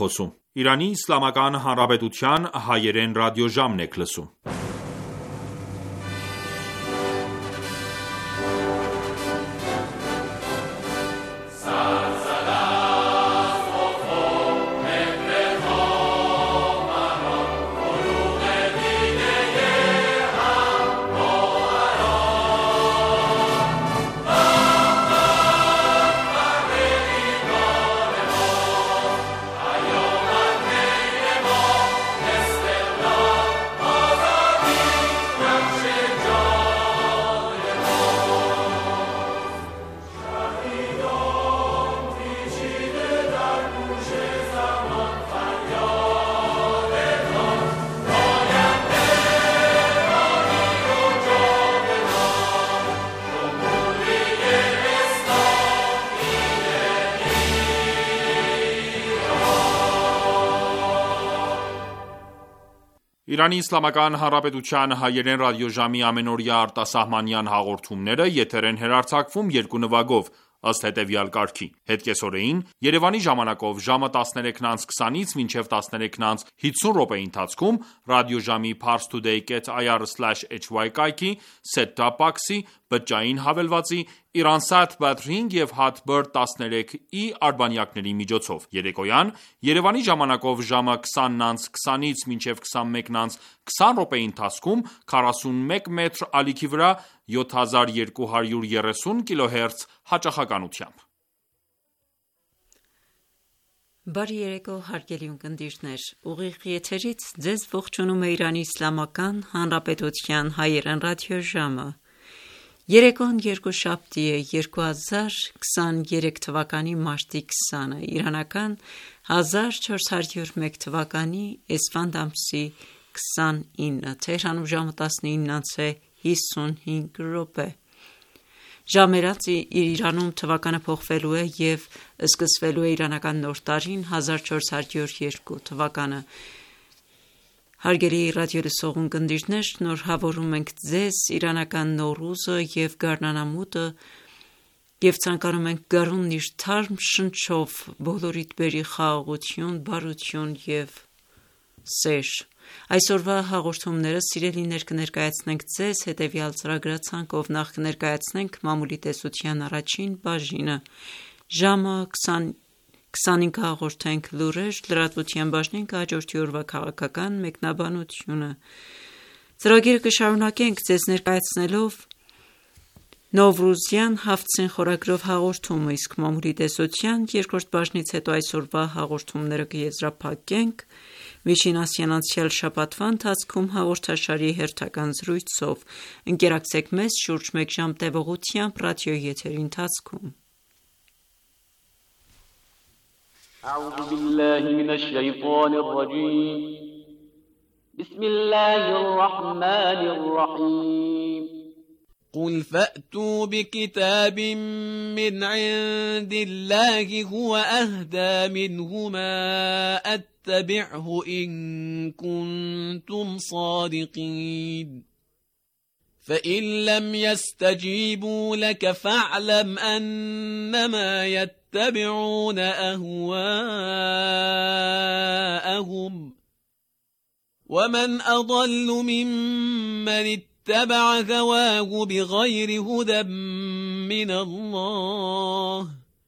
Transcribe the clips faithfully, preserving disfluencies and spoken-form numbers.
Խոսում Իրանի Իսլամական Հանրապետության հայերեն ռադիոժամն եք լսում: Իրանի Իսլամական Հանրապետության հայերեն ռադիոժամի ամենօրյա արտասահմանյան հաղորդումները եթեր են հեռարձակվում երկու նվագով, ըստ հետևյալ կարգի: Հետկեսօրեին Երևանի ժամանակով ժամը տասներեքն անց քսանից մինչև տասներեքն անց հիսուն րոպեի ընթացքում ռադիոժամի parstoday dot i r slash h y կայքի, set-top box-ի, բջջային հավելվածի, Iransat Badrink և Hatbird տասներեք i արբանյակների միջոցով: Երեկոյան Երևանի ժամանակով ժամը քսանն անց քսանից մինչև քսանմեկն անց քսան րոպեի ընթացքում քառասունմեկ մետր ալիքի վրա յոթ հազար երկու հարյուր երեսուն կիլոհերց հաճախականությամբ: Բարի երեկո հարգելի ունկնդիրներ, ուղիղ եթերից ձեզ ողջունում է Իրանի Իսլամական Հանրապետության հայերեն ռադիոժամը: Երեկոն երկուշաբթի է, երկու հազար քսաներեք թվականի մարտի քսանը, իրանական հազար չորս հարյուր մեկ թվականի էսֆանդ ամսի քսանինը, Թեհրանում ժամը տասնինն անց է հիսունհինգ րոպե: Ժամերացի Իրանում թվականը փոխվելու է և սկսվելու է իրանական նոր տարին հազար չորս հարյուր երկու թվականը: Հարգելի ռադիոլսող ունկնդիրներ, շնորհավորում ենք ձեզ իրանական Նոռուզը և գարնանամուտը և ցանկանում ենք գարունն իր թարմ շնչով բոլորիդ բերի խաղաղություն, բարություն և սեր: Այսօրվա հաղորդումները սիրելիներ կներկայացնենք ձեզ հետևյալ ծրագրացանկով: Նախ կներկայացնենք մամուլի տեսության առաջին բաժինը, ժամը քսանինը կհաղորդենք լուրեր, լրատվության բաժնին կհաջորդի օրվա քաղաքական մեկնաբանությունը: Ծրագիրը կշարունակենք ձեզ ներկայացնելով Նովրուզյան Հաֆթսին խորագրով հաղորդումը, իսկ մամուլի տեսության երկրորդ բաժնից հետո այսօրվա հաղորդումները կեզրափակենք Միջինասիան անցյալ շաբաթվա ընթացքում հաղորդաշարի հերթական զրույցով: Ընկերակցեք մեզ շուրջ մեկ ժամ տևողությամբ ռադիոյի եթերի ընթացքում: أعوذ بالله من الشيطان الرجيم بسم الله الرحمن الرحيم قل فأتوا بكتاب من عند الله هو أهدى منهما أتبعه إن كنتم صادقين فإن لم يستجيبوا لك فاعلم أنما يتبعون أهواءهم ومن أضل ممن اتبع هواه بغير هدى من الله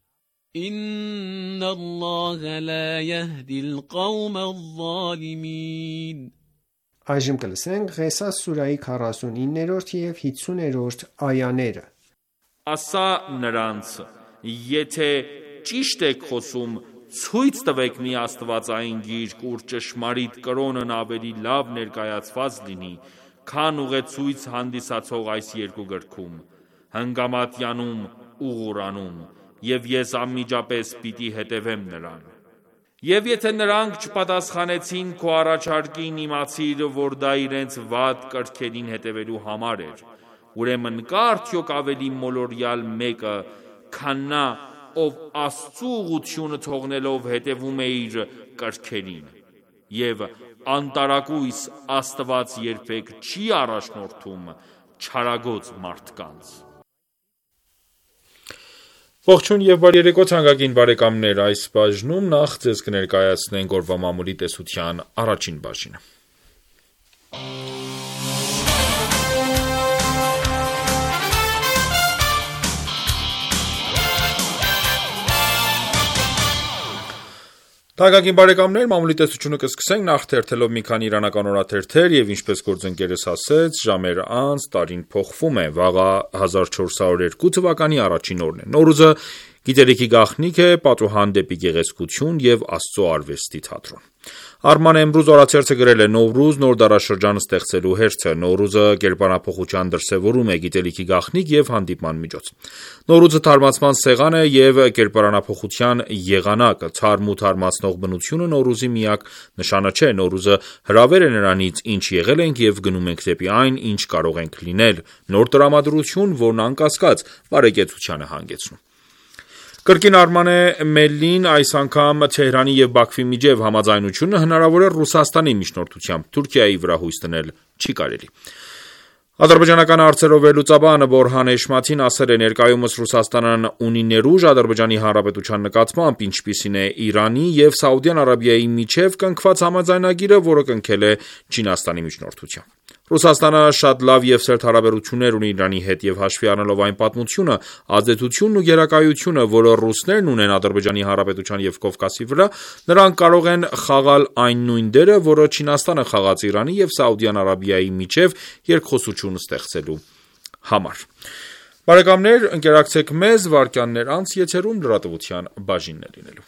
إن الله لا يهدي القوم الظالمين Այժմ կլսենք Ղեսաս սուրայի քառասունիններորդ և հիսուներորդ այաները: Ասա նրանց. Եթե ճիշտ եք խոսում, ցույց տվեք մի աստվածային գիրք, ուր ճշմարիտ կրոնն ավելի լավ ներկայացված լինի, քան ուղեցույց հանդիսացող այս երկու գրքում, Հնգամատյանում ու Ղուրանում, և ես անմիջապես պիտի հետևեմ նրան: Եվ եթե նրանք չպատասխանեցին քո առաջարկին, իմացիր, որ դա իրենց վատ կրքերին հետևելու համար էր: Ուրեմն կա՞ արդյոք ավելի մոլորյալ մեկը, քան նա, ով Աստծու ուղղությունը թողնելով հետևում է իր կրքերին: Եվ անտարակույս Աստված երբեք չի առաջնորդում չարագոծ մարդկանց: Ողջույն եւ բարի երեկո թանկագին բարեկամներ, այս բաժնում նախ ձեզ կներկայացնենք օրվա մամուլի տեսության առաջին բաժինը։ Թանկագին բարեկամներ, մամուլի տեսությունը կսկսենք նախ թերթելով մի քանի իրանական օրաթերթեր եւ ինչպես գործընկերս ասեց, ժամեր անց տարին փոխվում է, վաղը հազար չորս հարյուր երկու թվականի առաջին օրն է։ Նոռուզը գիտելիքի գաղտնիք է, պատուհան դեպի գեղեցկություն եւ Աստծո արվեստի թատրոն։ Արման Էմրուզ օրաթերթը գրել է Նովրուզ նոր դարաշրջան ստեղծելու հերթը։ Նոռուզը կերպարանափոխության դրսևորում է, գիտելիքի գաղտնիք եւ հանդիպման միջոց։ Նոռուզը թարմացման սեղան է եւ կերպարանափոխության եղանակ։ Թարմ ու թարմացնող բնությունը Նոռուզի միակ նշանը չէ, Նոռուզը հրավեր է նրանից, ինչ եղել ենք եւ գնում ենք դեպի այն, ինչ կարող ենք լինել։ Նոր տրամադրություն, որն անկասկած բարեկեցության է հանգեցնում։ Կրկին Արման է Մելլին այս անգամ Թեհրանի եւ Բաքվի միջև համաձայնությունը հնարավոր է Ռուսաստանի միջնորդությամբ, Թուրքիայի վրա հույս դնել չի կարելի։ Ադրբեջանական հարցերով վերլուծաբան Բորհան Էշմաթին ասել է, ներկայումս Ռուսաստանն ունի ներուժ Ադրբեջանի Հանրապետության նկատմամբ, ինչպիսին է Իրանի եւ Սաուդյան Արաբիայի միջև կնքված համաձայնագիրը, որը կնքել է Չինաստանի միջնորդությամբ։ Ռուսաստանը շատ լավ եւ սերտ հարաբերություններ ունի Իրանի հետ եւ հաշվի առնելով այն պատմությունը, ազդեցությունն ու գերակայությունը, որը ռուսներն ունեն Ադրբեջանի Հանրապետության եւ Կովկասի վրա, նրանք կարող են խաղալ այն նույն դերը, որը Չինաստանը խաղաց Իրանի եւ Սաուդյան Արաբիայի միջև երկխոսություն ստեղծելու համար։ Բարեկամներ, ընկերակցեք մեզ վարքյաններ անց եթերում լրատվության բաժինն է լինելու։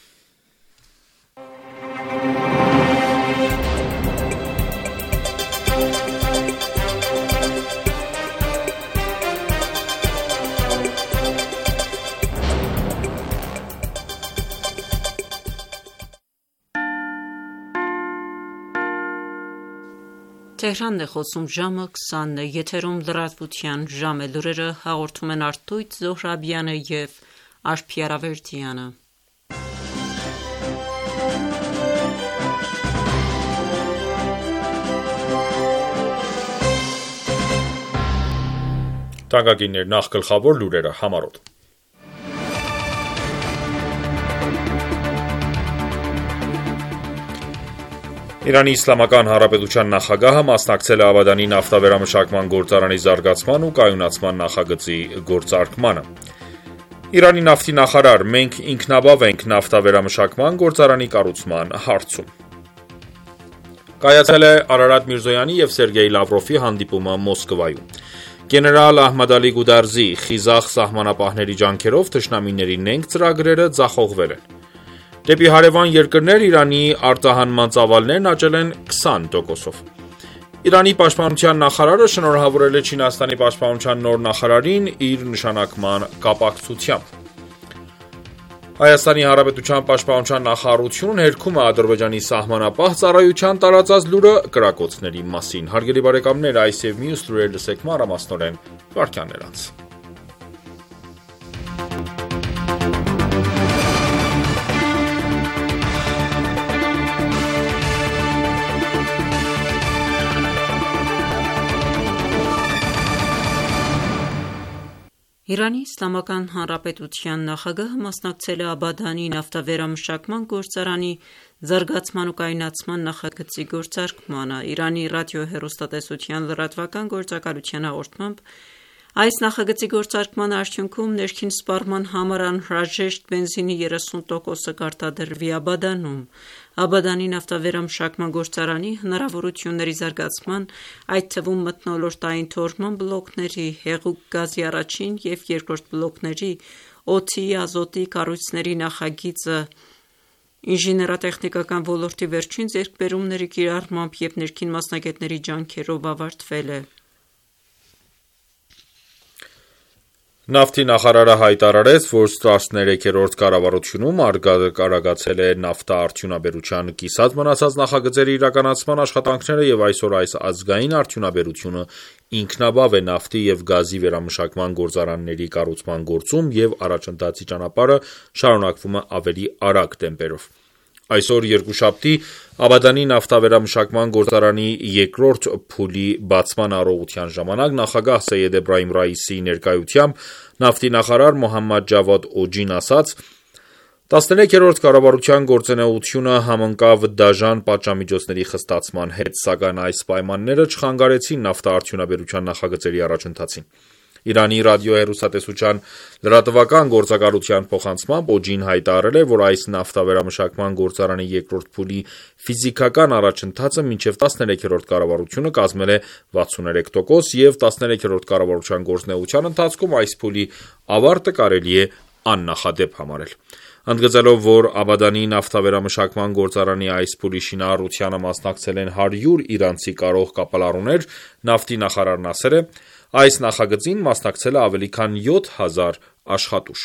Թեհրանն է խոսում ժամը քսանն է, եթերում լրատվության ժամ է, լուրերը հաղորդում են Արտույտ Զոհրաբյանը եւ Արփիե Արավերդյանը։ Թանկագիններ, նախ գլխավոր լուրերը համառոտ։ Իրանի Իսլամական Հանրապետության նախագահը մասնակցել է Աբադանի նավթավերամշակման գործարանի զարգացման ու կայունացման նախագծի գործարկմանը։ Իրանի նավթի նախարար, մենք ինքնաբավ ենք նավթավերամշակման գործարանի կառուցման հարցում։ Կայացել է Արարատ Միրզոյանի եւ Սերգեյ Լավրովի հանդիպումը Մոսկվայում։ Գեներալ Ահմադալի Գուդարզի խիզախ սահմանապահների ջանքերով թշնամիների նենգ ծրագրերը ձախողվել են։ Դեպի հարևան երկրներ Իրանի արտահանման ծավալներն աճել են քսան տոկոսով։ Իրանի պաշտպանության նախարարը շնորհավորել է Չինաստանի պաշտպանության նոր նախարարին իր նշանակման կապակցությամբ։ Հայաստանի Հանրապետության պաշտպանության նախարարությունն հերքում է Ադրբեջանի սահմանապահ ծառայության տարածած լուրը կրակոցների մասին։ Հարգելի բարեկամներ, այս եւ մյուս լուրեր լսեք մանրամասնորեն վարքյաններ անց։ Իրանի Իսլամական Հանրապետության նախագահը մասնակցել է Աբադանի նավթավերամշակման գործարանի զարգացման ու կայունացման նախագծի գործարկմանը։ Իրանի ռադիոհեռուստատեսության լրատվական գործակալության հաղորդմամբ այս նախագծի գործարկման արդյունքում ներքին սպառման համար անհրաժեշտ բենզինի երեսուն տոկոսը կարտադրվի Աբադանում։ Աբադանի նավթավերամշակման գործարանի հնարավորությունների զարգացման, այդ թվում մթնոլորտային թորման բլոկների, հեղուկ գազի առաջին եւ երկրորդ բլոկների, օդի, ազոտի կառույցների նախագիծը, ինժեներատեխնիկական ոլորտի վերջին ձեռքբերումների կիրառմամբ եւ ներքին մասնագետների ջանքերով ավարտվել է։ Նավթի նախարարը հայտարարեց, որ տասներեքերորդ կառավարությունում արագացել է նավթաարդյունաբերության կիսած մնացած նախագծերի իրականացման աշխատանքները եւ այսօր այս ազգային արդյունաբերությունը ինքնաբավ է նավթի եւ գազի վերամշակման գործարանների կառուցման գործում եւ առաջընթացի ճանապարհը շարունակվում է ավելի արագ տեմպերով։ Այսօր երկուշաբթի Աբադանի նավթավերամշակման գործարանի երկրորդ փուլի բացման առողջության ժամանակ նախագահ Սեյեդ Էբրահիմ Ռայիսիի ներկայությամբ նավթի նախարար Մոհամմադ Ջավադ Օջին ասաց. տասներեքերորդ կառավարության գործունեությունը համընկավ դաժան պատժամիջոցների խստացման հետ, սակայն այս պայմանները չխանգարեցին նավթաարդյունաբերության նախագծերի առաջընթացին։ Իրանի ռադիոհեռուստատեսության լրատվական գործակալության փոխանցմամբ Օջին հայտարարել է, որ այս նավթավերամշակման գործարանի երկրորդ փուլի ֆիզիկական առաջընթացը մինչև տասներեքերորդ կառավարությունը կազմել է վաթսուներեք տոկոս և տասներեքերորդ կառավարության գործունեության ընթացքում այս փուլի ավարտը կարելի է աննախադեպ համարել։ Ընդգծելով, որ Աբադանի նավթավերամշակման գործարանի այս փուլի շինարարությանը մասնակցել են հարյուր իրանցի կարող կապալառուներ, նավթի նախարարն ասել է. այս նախագծին մասնակցել է ավելի քան յոթ հազար աշխատուժ։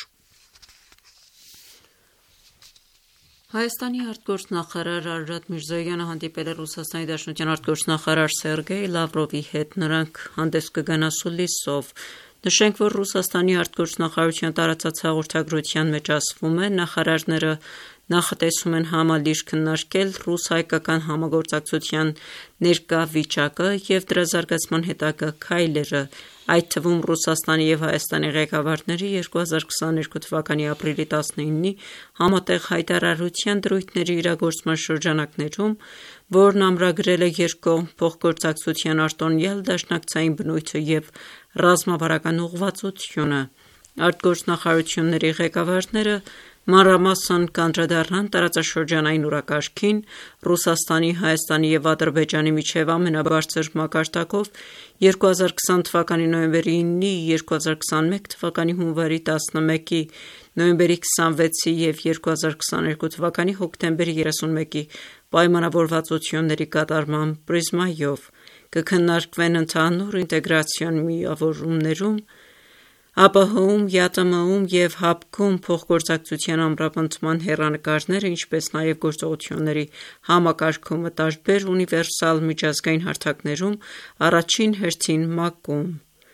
Հայաստանի արտգործնախարար Արարատ Միրզոյանը հանդիպել է Ռուսաստանի Դաշնության արտգործնախարար Սերգեյ Լավրովի հետ, նրանք հանդես կգան Ասուլիսով։ Նշենք, որ Ռուսաստանի արտգործնախարարության տարածած հաղորդագրության մեջ ասվում է, նախարարները նախատեսում են համալիր քննարկել ռուս-հայկական համագործակցության ներկա վիճակը և դրա զարգացման հետագա քայլերը, այդ թվում Ռուսաստանի և Հայաստանի ղեկավարների երկու հազար քսաներկու թվականի ապրիլի տասնինի համատեղ հայտարարության դրույթների իրագործման շրջանակներում, որն ամրագրել է երկկողմ փոխգործակցության արտոնյալ դաշնակցային բնույթը և ռազմավարական ուղղվածությունը։ Արտգործնախարարությունների ղեկավարները մանրամասն կանդրադառնան տարածաշրջանային օրակարգին, Ռուսաստանի, Հայաստանի և Ադրբեջանի միջև ամենաբարձր մակարդակով երկու հազար քսան թվականի նոյեմբերի իննի, երկու հազար քսանմեկ թվականի հունվարի տասնմեկի, նոյեմբերի քսանվեցի և երկու հազար քսաներկու թվականի հոկտեմբերի երեսունմեկի պայմանավորվածությունների կատարման պրիզմայով, կքննարկվեն ընդհանուր ինտեգրացիոն միավորումներում, ԱՊՀ-ում, ԵԱՏՄ-ում և ՀԱՊԿ-ում փոխգործակցության ամրապնդման հեռանկարները, ինչպես նաև գործողությունների համակարգումը տարբեր ունիվերսալ միջազգային հարթակներում, առաջին հերթին ՄԱԿ-ում։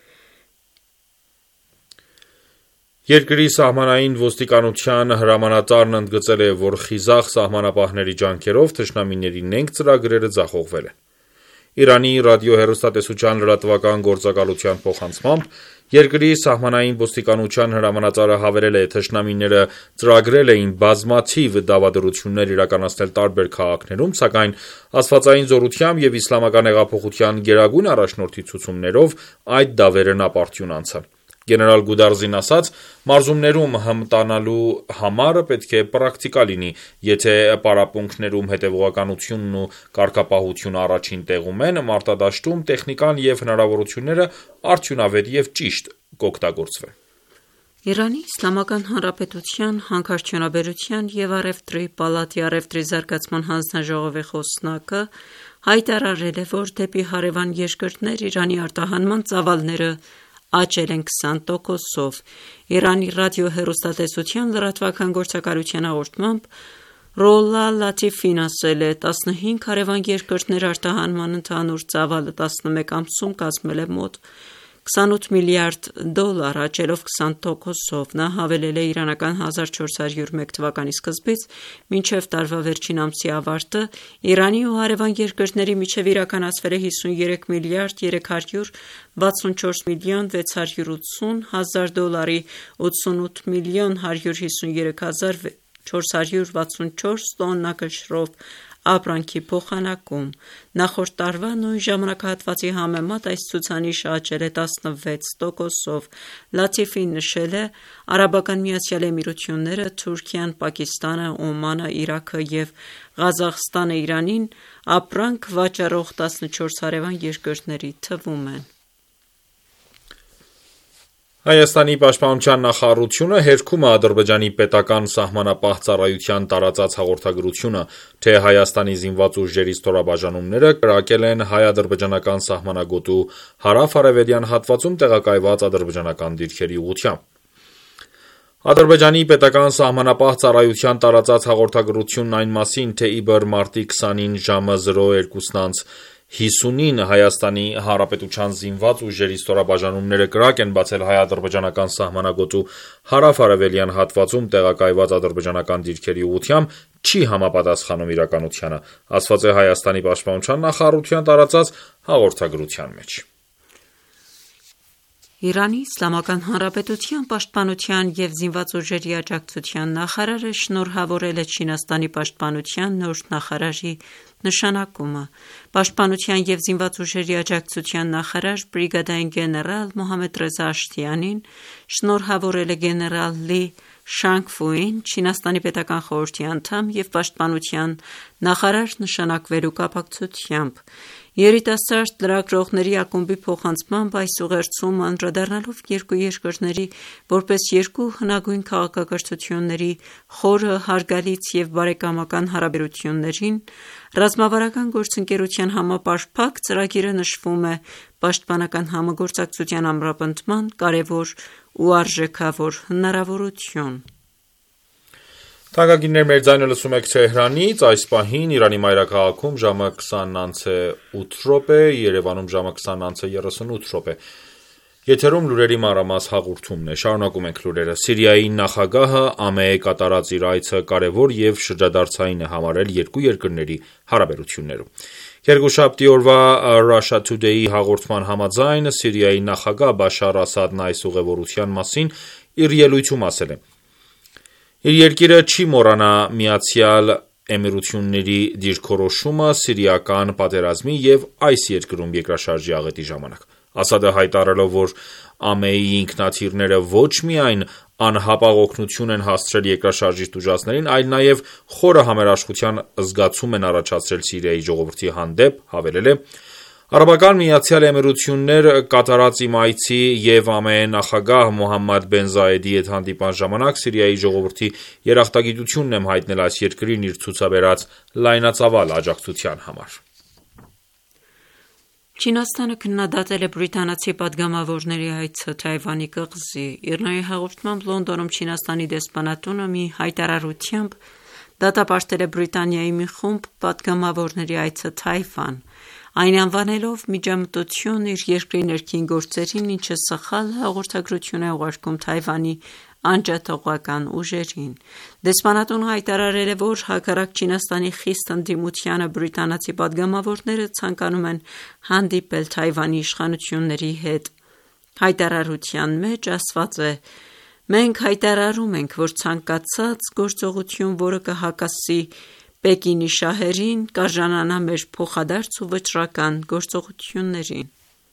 Երկրի սահմանային ոստիկանության հրամանատարն ընդգծել է, որ խիզախ սահմանապահների ջանքերով թշնամիների նենգ ծրագրերը ձախողվել են։ Իրանի ռադիոհեռուստատեսության լրատվական գործակալության փոխանցմամբ երկրի սահմանային ոստիկանության հրամանատարը հավելել է, թշնամիները ծրագրել էին բազմաթիվ դավադրություններ իրականացնել տարբեր քաղաքներում, սակայն աստվածային զորությամբ և իսլամական հեղափոխության գերագույն առաջնորդի ցուցումներով այդ դավերն ապարդյուն անցան։ Գեներալ Գուդարզին ասաց. «Մարզումներում հմտանալու համարը պետք է պրակտիկա լինի, եթե պարապմունքներում հետևողականությունն ու կարգապահությունը առաջին տեղում են, մարտադաշտում տեխնիկան և հնարավորությունները արդյունավետ և ճիշտ կօգտագործվեն»։ Իրանի Իսլամական Հանրապետության հանքարդյունաբերության և առևտրի պալատի առևտրի զարգացման հանձնաժողովի խոսնակը հայտարարել է, որ դեպի հարևան երկրներ Իրանի արտահանման ծավալները աճել են քսան տոկոսով։ Իրանի ռադիոհեռուստատեսության լրատվական գործակալության հաղորդմամբ Ռոլլա Լաթիֆին ասել է. տասնհինգ հարևան երկրներ արտահանման ընդհանուր ծավալը տասնմեկ ամսում կազմել է մոտ քսանութ միլիարդ դոլար, աճելով քսան տոկոսով։ Նա հավելել է իրանական հազար չորս հարյուր մեկ թվականի սկզբից մինչև տարվա վերջին ամսի ավարտը Իրանի ու հարևան երկրների միջև իրականացվել է հիսուներեք միլիարդ երեք հարյուր վաթսունչորս միլիոն վեց հարյուր ութսուն հազար դոլարի ութսունութ միլիոն հարյուր հիսուներեք հազար չորս հարյուր վաթսունչորս տոննա կշռով ապրանքի փոխանակում։ Նախորդ տարվա նույն ժամանակահատվածի համեմատ այս ցուցանիշը աճել է տասնվեց տոկոսով։ Լաթիֆին նշել է. Արաբական Միացյալ Էմիրությունները, Թուրքիան, Պակիստանը, Օմանը, Իրաքը և Ղազախստանը Իրանին ապրանք վաճառող տասնչորս հարևան երկրների թվում են։ Հայաստանի պաշտպանության նախարարությունը հերքում է Ադրբեջանի պետական սահմանապահ ծառայության տարածած հաղորդագրությունը, թե Հայաստանի զինված ուժերի ստորաբաժանումները կրակել են հայ-ադրբեջանական սահմանագոտու հարավ-արևելյան հատվածում տեղակայված ադրբեջանական դիրքերի ուղղությամբ։ Ադրբեջանի պետական սահմանապահ ծառայության տարածած հաղորդագրությունն այն մասին, թե իբր մարտի քսանին ժամը զրո երկուսն հիսունին Հայաստանի Հանրապետության զինված ուժերի ստորաբաժանումները կրակ են բացել հայ-ադրբեջանական սահմանագոտու հարավ-արևելյան հատվածում տեղակայված ադրբեջանական դիրքերի ուղղությամբ, չի համապատասխանում իրականությանը, ասված է Հայաստանի պաշտպանության նախարարության տարածած հաղորդագրության մեջ։ Իրանի Իսլամական Հանրապետության պաշտպանության և զինված ուժերի աջակցության նախարարը շնորհավորել է Չինաստանի պաշտպանության նոր նախարարի նշանակումը։ Պաշտպանության և զինված ուժերի աջակցության նախարար բրիգադային գեներալ Մոհամմեդ Ռեզա Աշթիանին շնորհավորել է գեներալ Լի Շանգֆուին Չինաստանի պետական խորհրդի անդամ և պաշտպանության նախարար նշանակվելու կապակցությամբ։ Երիտասարդ լրագրողների ակումբի փոխանցմամբ այս ուղերձում անդրադառնալով երկու երկրների որպես երկու հնագույն քաղաքակրթությունների խորը, հարգալից և բարեկամական հարաբերություններին, ռազմավարական գործընկերության համապարփակ ծրագիրը նշվում է պաշտպանական համագործակցության ամրապնդման կարևոր ու արժեքավոր հնարավորություն։ Թանկագիններ, մեր ձայնը լսում եք Թեհրանից, այս պահին Իրանի մայրաքաղաքում ժամը քսան անց է ութ րոպե, Երևանում ժամը քսան անց է երեսունութ րոպե։ Եթերում լուրերի մանրամաս հաղորդումն է, շարունակում ենք լուրերը։ Սիրիայի նախագահը ԱՄԷ կատարած իր այցը կարևոր և շրջադարձային է համարել երկու երկրների հարաբերություններում։ Երկուշաբթի օրվա Russia Today-ի հաղորդման համաձայն Սիրիայի նախագահ Բաշար Ասադն այս ուղևորության մասին իր ելույթում ասել է. «Իր երկիրը չի մոռանա Միացյալ Էմիրությունների դիրքորոշումը սիրիական պատերազմի և այս երկրում երկրաշարժի աղետի ժամանակ»։ Ասադը հայտարարելով, որ ԱՄԷ-ի ինքնաթիռները ոչ միայն անհապաղ օգնություն են հասցրել երկրաշարժի տուժածներին, այլ նաև խորը համերաշխության զգացում են առաջացրել Սիրիայի ժողովրդի հանդեպ, հավելել է. «Արաբական Միացյալ Էմիրություններ կատարած իմ այցի և ԱՄԷ նախագահ Մոհամմադ Բեն Զայեդի հետ հանդիպման ժամանակ Սիրիայի ժողովրդի երախտագիտությունն եմ հայտնել այս երկրին իր ցուցաբերած լայնածավալ աջակցության համար»։ Չինաստանը քննադատել է բրիտանացի պատգամավորների այցը Թայվանի կղզի։ ԻՌՆԱ-ի հաղորդմամբ Լոնդոնում Չինաստանի դեսպանատունը մի հայտարարությամբ դատապարտել է Բրիտանիայի մի խումբ պատգամավորների այցը Թայվան, այն անվանելով միջամտություն իր երկրի ներքին գործերին, ինչը սխալ հաղորդագրություն է ուղարկում Թայվանի անջատողական ուժերին։ Դեսպանատունը հայտարարել է, որ հակառակ Չինաստանի խիստ ընդդիմությանը բրիտանացի պատգամավորները ցանկանում են հանդիպել Թայվանի իշխանությունների հետ։ Հայտարարության մեջ ասված է. «Մենք հայտարարում ենք, որ ցանկացած գործողություն, որը կհակասի Պեկինի շահերին, կարժանանա մեր փոխադարձ ու վճռական գործողություններին»։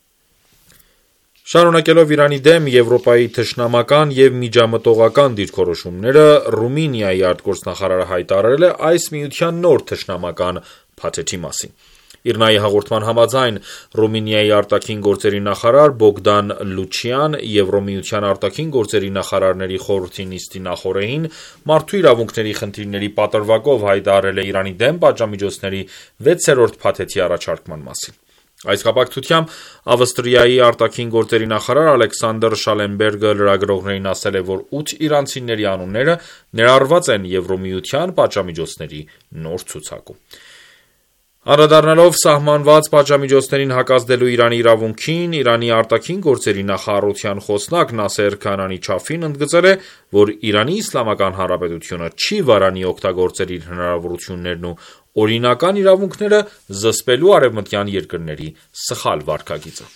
Շարունակելով Իրանի դեմ Եվրոպայի թշնամական և միջամտողական դիրքորոշումները, Ռումինիայի արտգործնախարարը հայտարարել է այս միության նոր թշնամական փաթեթի մասին։ ԻՌՆԱ-ի հաղորդման համաձայն Ռումինիայի արտաքին գործերի նախարար Բոգդան Լուչյան Եվրոմիության արտաքին գործերի նախարարների խորհրդի նիստի նախօրեին մարդու իրավունքների խնդիրների պատրվակով հայտարարել է Իրանի դեմ պատժամիջոցների վեցերորդ փաթեթի առաջարկման մասին։ Այս կապակցությամբ Ավստրիայի արտաքին գործերի նախարար Ալեքսանդր Շալենբերգը լրագրողներին ասել է, որ ութ իրանցիների անունները ներառված են Եվրոմիության պատժամիջոցների նոր ցուցակում։ Անդրադառնալով սահմանված պատժամիջոցներին հակազդելու Իրանի իրավունքին, Իրանի արտաքին գործերի նախարարության խոսնակ Նասեր Քանանի Չաֆին ընդգծել է, որ Իրանի Իսլամական Հանրապետությունը չի վարանի օգտագործել իր հնարավորություններն ու օրինական իրավունքները զսպելու արևմտյան երկրների սխալ վարքագիծը։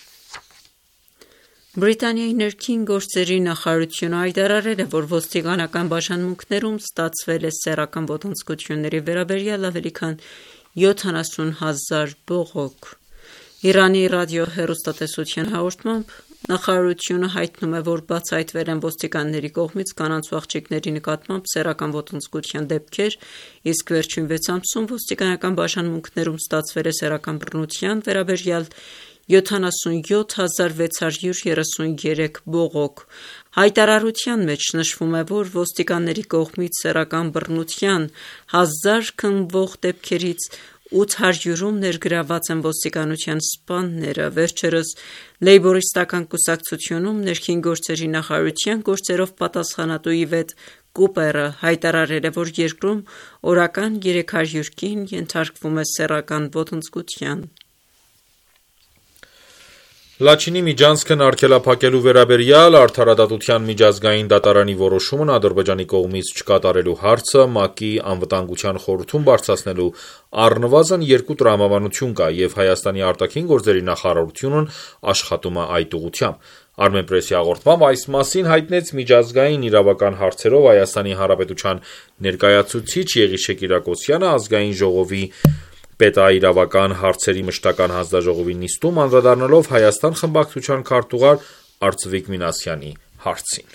Բրիտանիայի ներքին գործերի նախարարությունը հայտարարել է, որ ոստիկանական բաժանմունքներում ստացվել է սեռական ոտնձգությունների վերաբերյալ ավելի քան յոթանասուն հազար բողոք։ Իրանի ռադիոհեռուստատեսության հաղորդմամբ նախարարությունը հայտնում է, որ բացահայտվել են ոստիկանների կողմից կանանց ու աղջիկների նկատմամբ սեռական ոտնձգության դեպքեր, իսկ վերջին վեց ամսում ոստիկանական բաժանմունքներում ստացվել է սեռական բռնության վերաբերյալ յոթանասունյոթ հազար վեց հարյուր երեսուներեք բողոք։ Հայտարարության մեջ նշվում է, որ ոստիկանների կողմից սեռական բռնության հազար քննվող դեպքերից ութ հարյուրում ներգրավված են ոստիկանության սպաները։ Վերջերս Լեյբորիստական կուսակցությունում ներքին գործերի նախարարության գործերով պատասխանատու Իվետ Կուպերը հայտարարել է, որ երկրում օրական երեք հարյուր կին ենթարկվում է սեռական ոտնձգության։ Լաչինի միջանցքն արգելափակելու վերաբերյալ Արդարադատության միջազգային դատարանի որոշումն Ադրբեջանի կողմից չկատարելու հարցը ՄԱԿ-ի անվտանգության խորհրդում բարձրացնելու առնվազն երկու տրամաբանություն կա, եւ Հայաստանի արտաքին գործերի նախարարությունն աշխատում է այդ ուղղությամբ։ Armenpress-ի հաղորդմամբ այս մասին հայտնեց միջազգային իրավական հարցերով Հայաստանի Հանրապետության ներկայացուցիչ Եղիշե Կիրակոսյանը ազգային ժողովի պետաիրավական հարցերի մշտական հանձնաժողովի նիստում, անդրադառնալով Հայաստան խմբակցության քարտուղար Արծվիկ Մինասյանի հարցին։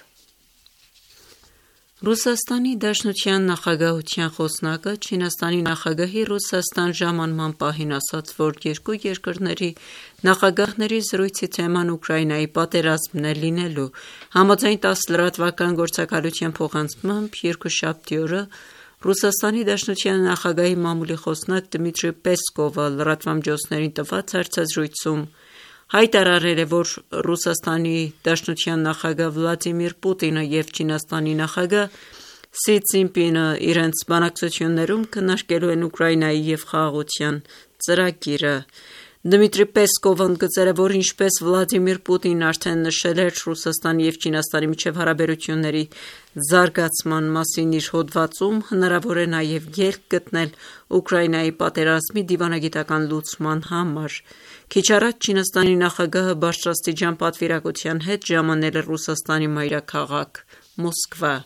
Ռուսաստանի Դաշնության նախագահության խոսնակը Չինաստանի նախագահի Ռուսաստան ժամանման պահին ասաց, որ երկու երկրների նախագահների զրույցի թեման Ուկրաինայի պատերազմն է լինելու։ Համաձայն տասը լրատվական գործակալության փոխանցմամբ երկուշաբթի օրը Ռուսաստանի Դաշնության նախագահի մամուլի խոսնակ Դմիտրի Պեսկովը լրատվամիջոցներին տված հարցազրույցում հայտարարել է, որ Ռուսաստանի Դաշնության նախագահ Վլադիմիր Պուտինը և Չինաստանի նախագահ Սի Ցզինպինը իրենց բանակցություններում քննարկելու են Ուկրաինայի և խաղաղության ծրագիրը։ Դմիտրի Պեսկովը ընդգծել է, որ ինչպես Վլադիմիր Պուտինն արդեն նշել էր Ռուսաստանի և Չինաստանի միջև հարաբերությունների զարգացման մասին իր հոդվածում, հնարավոր է նաև ելք գտնել Ուկրաինայի պատերազմի դիվանագիտական լուծման համար։ Քիչ առաջ Չինաստանի նախագահը բարձրաստիճան պատվիրակության հետ ժամանել է Ռուսաստանի մայրաքաղաք Մոսկվա։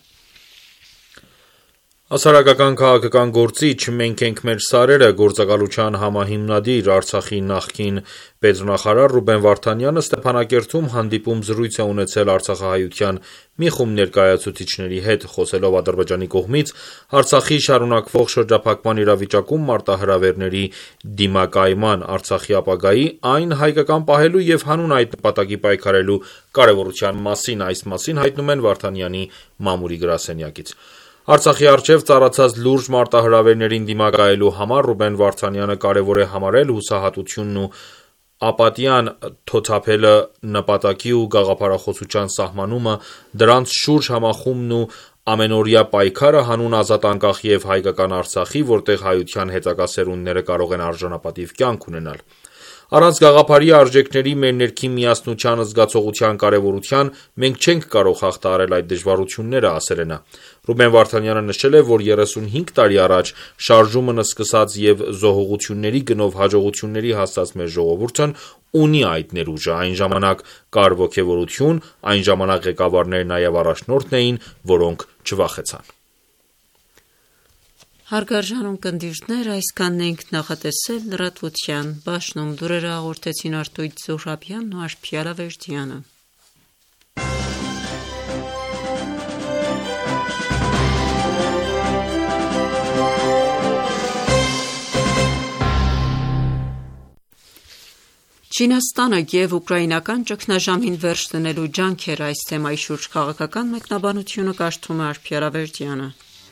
Հասարակական քաղաքական գործիչ «Մենք ենք մեր սարերը» գործակալության համահիմնադիր Արցախի նախկին պետնախարար Ռուբեն Վարդանյանը Ստեփանակերտում հանդիպում զրույց է ունեցել արցախահայության մի խումբ ներկայացուցիչների հետ, խոսելով Ադրբեջանի կողմից Արցախի շարունակվող շրջափակման իրավիճակում մարտահրավերների դիմակայման, Արցախի ապագայի այն հայկական պահելու և հանուն այդ նպատակի պայքարելու կարևորության մասին։ Այս մասին հայտնում են Վարդանյանի մամուլի գրասենյակից։ Արցախի առջև ծառացած լուրջ մարտահրավերներին դիմակայելու համար Ռուբեն Վարդանյանը կարևոր է համարել հուսահատությունն ու ապատիան թոթափելը, նպատակի ու գաղափարախոսության սահմանումը, դրանց շուրջ համախումբն ու ամենօրյա պայքարը հանուն ազատ անկախ և հայկական Արցախի, որտեղ հայության հետագա սերունդները կարող են արժանապատիվ կյանք ունենալ։ Առանց գաղափարի արժեքների մեր ներքին միասնության զգացողության կարևորության մենք չենք կարող հաղթահարել այդ դժվարությունները, ասել է նա։ Ռուբեն Վարդանյանը նշել է, որ երեսունհինգ տարի առաջ շարժումն սկսած և զոհողությունների գնով հաջողությունների հասած մեր ժողովուրդն ունի այդ ներուժը։ Այն ժամանակ կար ոգևորություն, այն ժամանակ ղեկավարները նաև առաջնորդն էին, որոնք չվախեցան։ Հարգարժան ունկնդիրներ, այսքանն ենք նախատեսել լրատվության բաժնում։ Լուրերը հաղորդեցին Արտույտ Զոհրաբյանն ու Աշխարհ Ավերդյանը։ Չինաստանը և ուկրաինական ճգնաժամին վերջ դնելու ջանքերը, այս թեմայի շուրջ քաղաքական մեկնաբանությունը կարդում է Աշխարհ Ավերդյանը։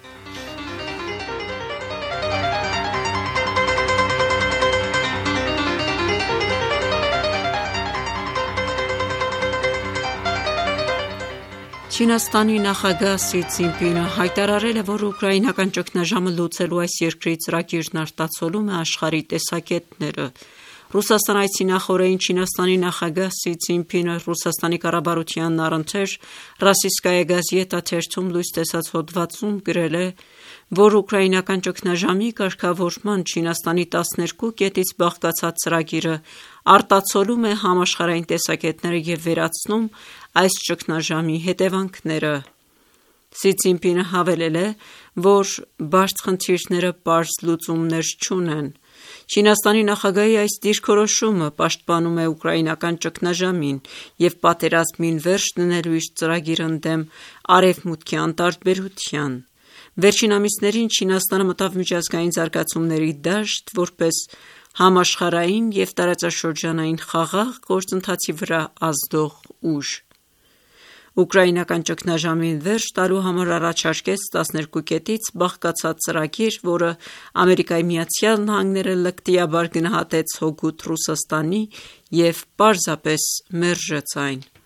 Չինաստանի նախագահ Սի Ցզինպինը հայտարարել է, որ ուկրաինական ճգնաժամը լուծելու այս երկրի ծրագիրն արտացոլում է աշխարհի տեսակետները։ Ռուսաստան այցի նախօրեին Չինաստանի նախագահ Սի Ցզինպինը Ռուսաստանի կառավարությանն առընթեր Ռոսիյսկայա Գազետա թերթում լույս տեսած հոդվածում գրել է, որ ուկրաինական ճգնաժամի կարգավորման Չինաստանի տասներկու կետից բաղկացած ծրագիրը արտացոլում է համաշխարհային տեսակետները և վերացնում այս ճգնաժամի հետևանքները։ Սի Ցզինպինը հավելել է, որ բարդ խնդիրները պարզ լուծումներ չունեն։ Չինաստանի նախագահի այս դիրքորոշումը պաշտպանում է ուկրաինական ճգնաժամին և պատերազմին վերջ դնելու իր ծրագիրը ընդդեմ Արևմուտքի անտարբերության։ Վերջին ամիսներին Չինաստանը մտավ միջազգային զարգացումների դաշտ որպես համաշխարհային և տարածաշրջանային խաղաղ գործընթացի վրա ազդող ուժ։ Ուկրաինական ճգնաժամին վերջ տալու համար առաջարկեց տասներկու կետից բաղկացած ծրագիր, որը Ամերիկայի Միացյալ Նահանգները լկտիաբար գնահատեց հօգուտ Ռուսաստանի և պարզապես մերժեց այն։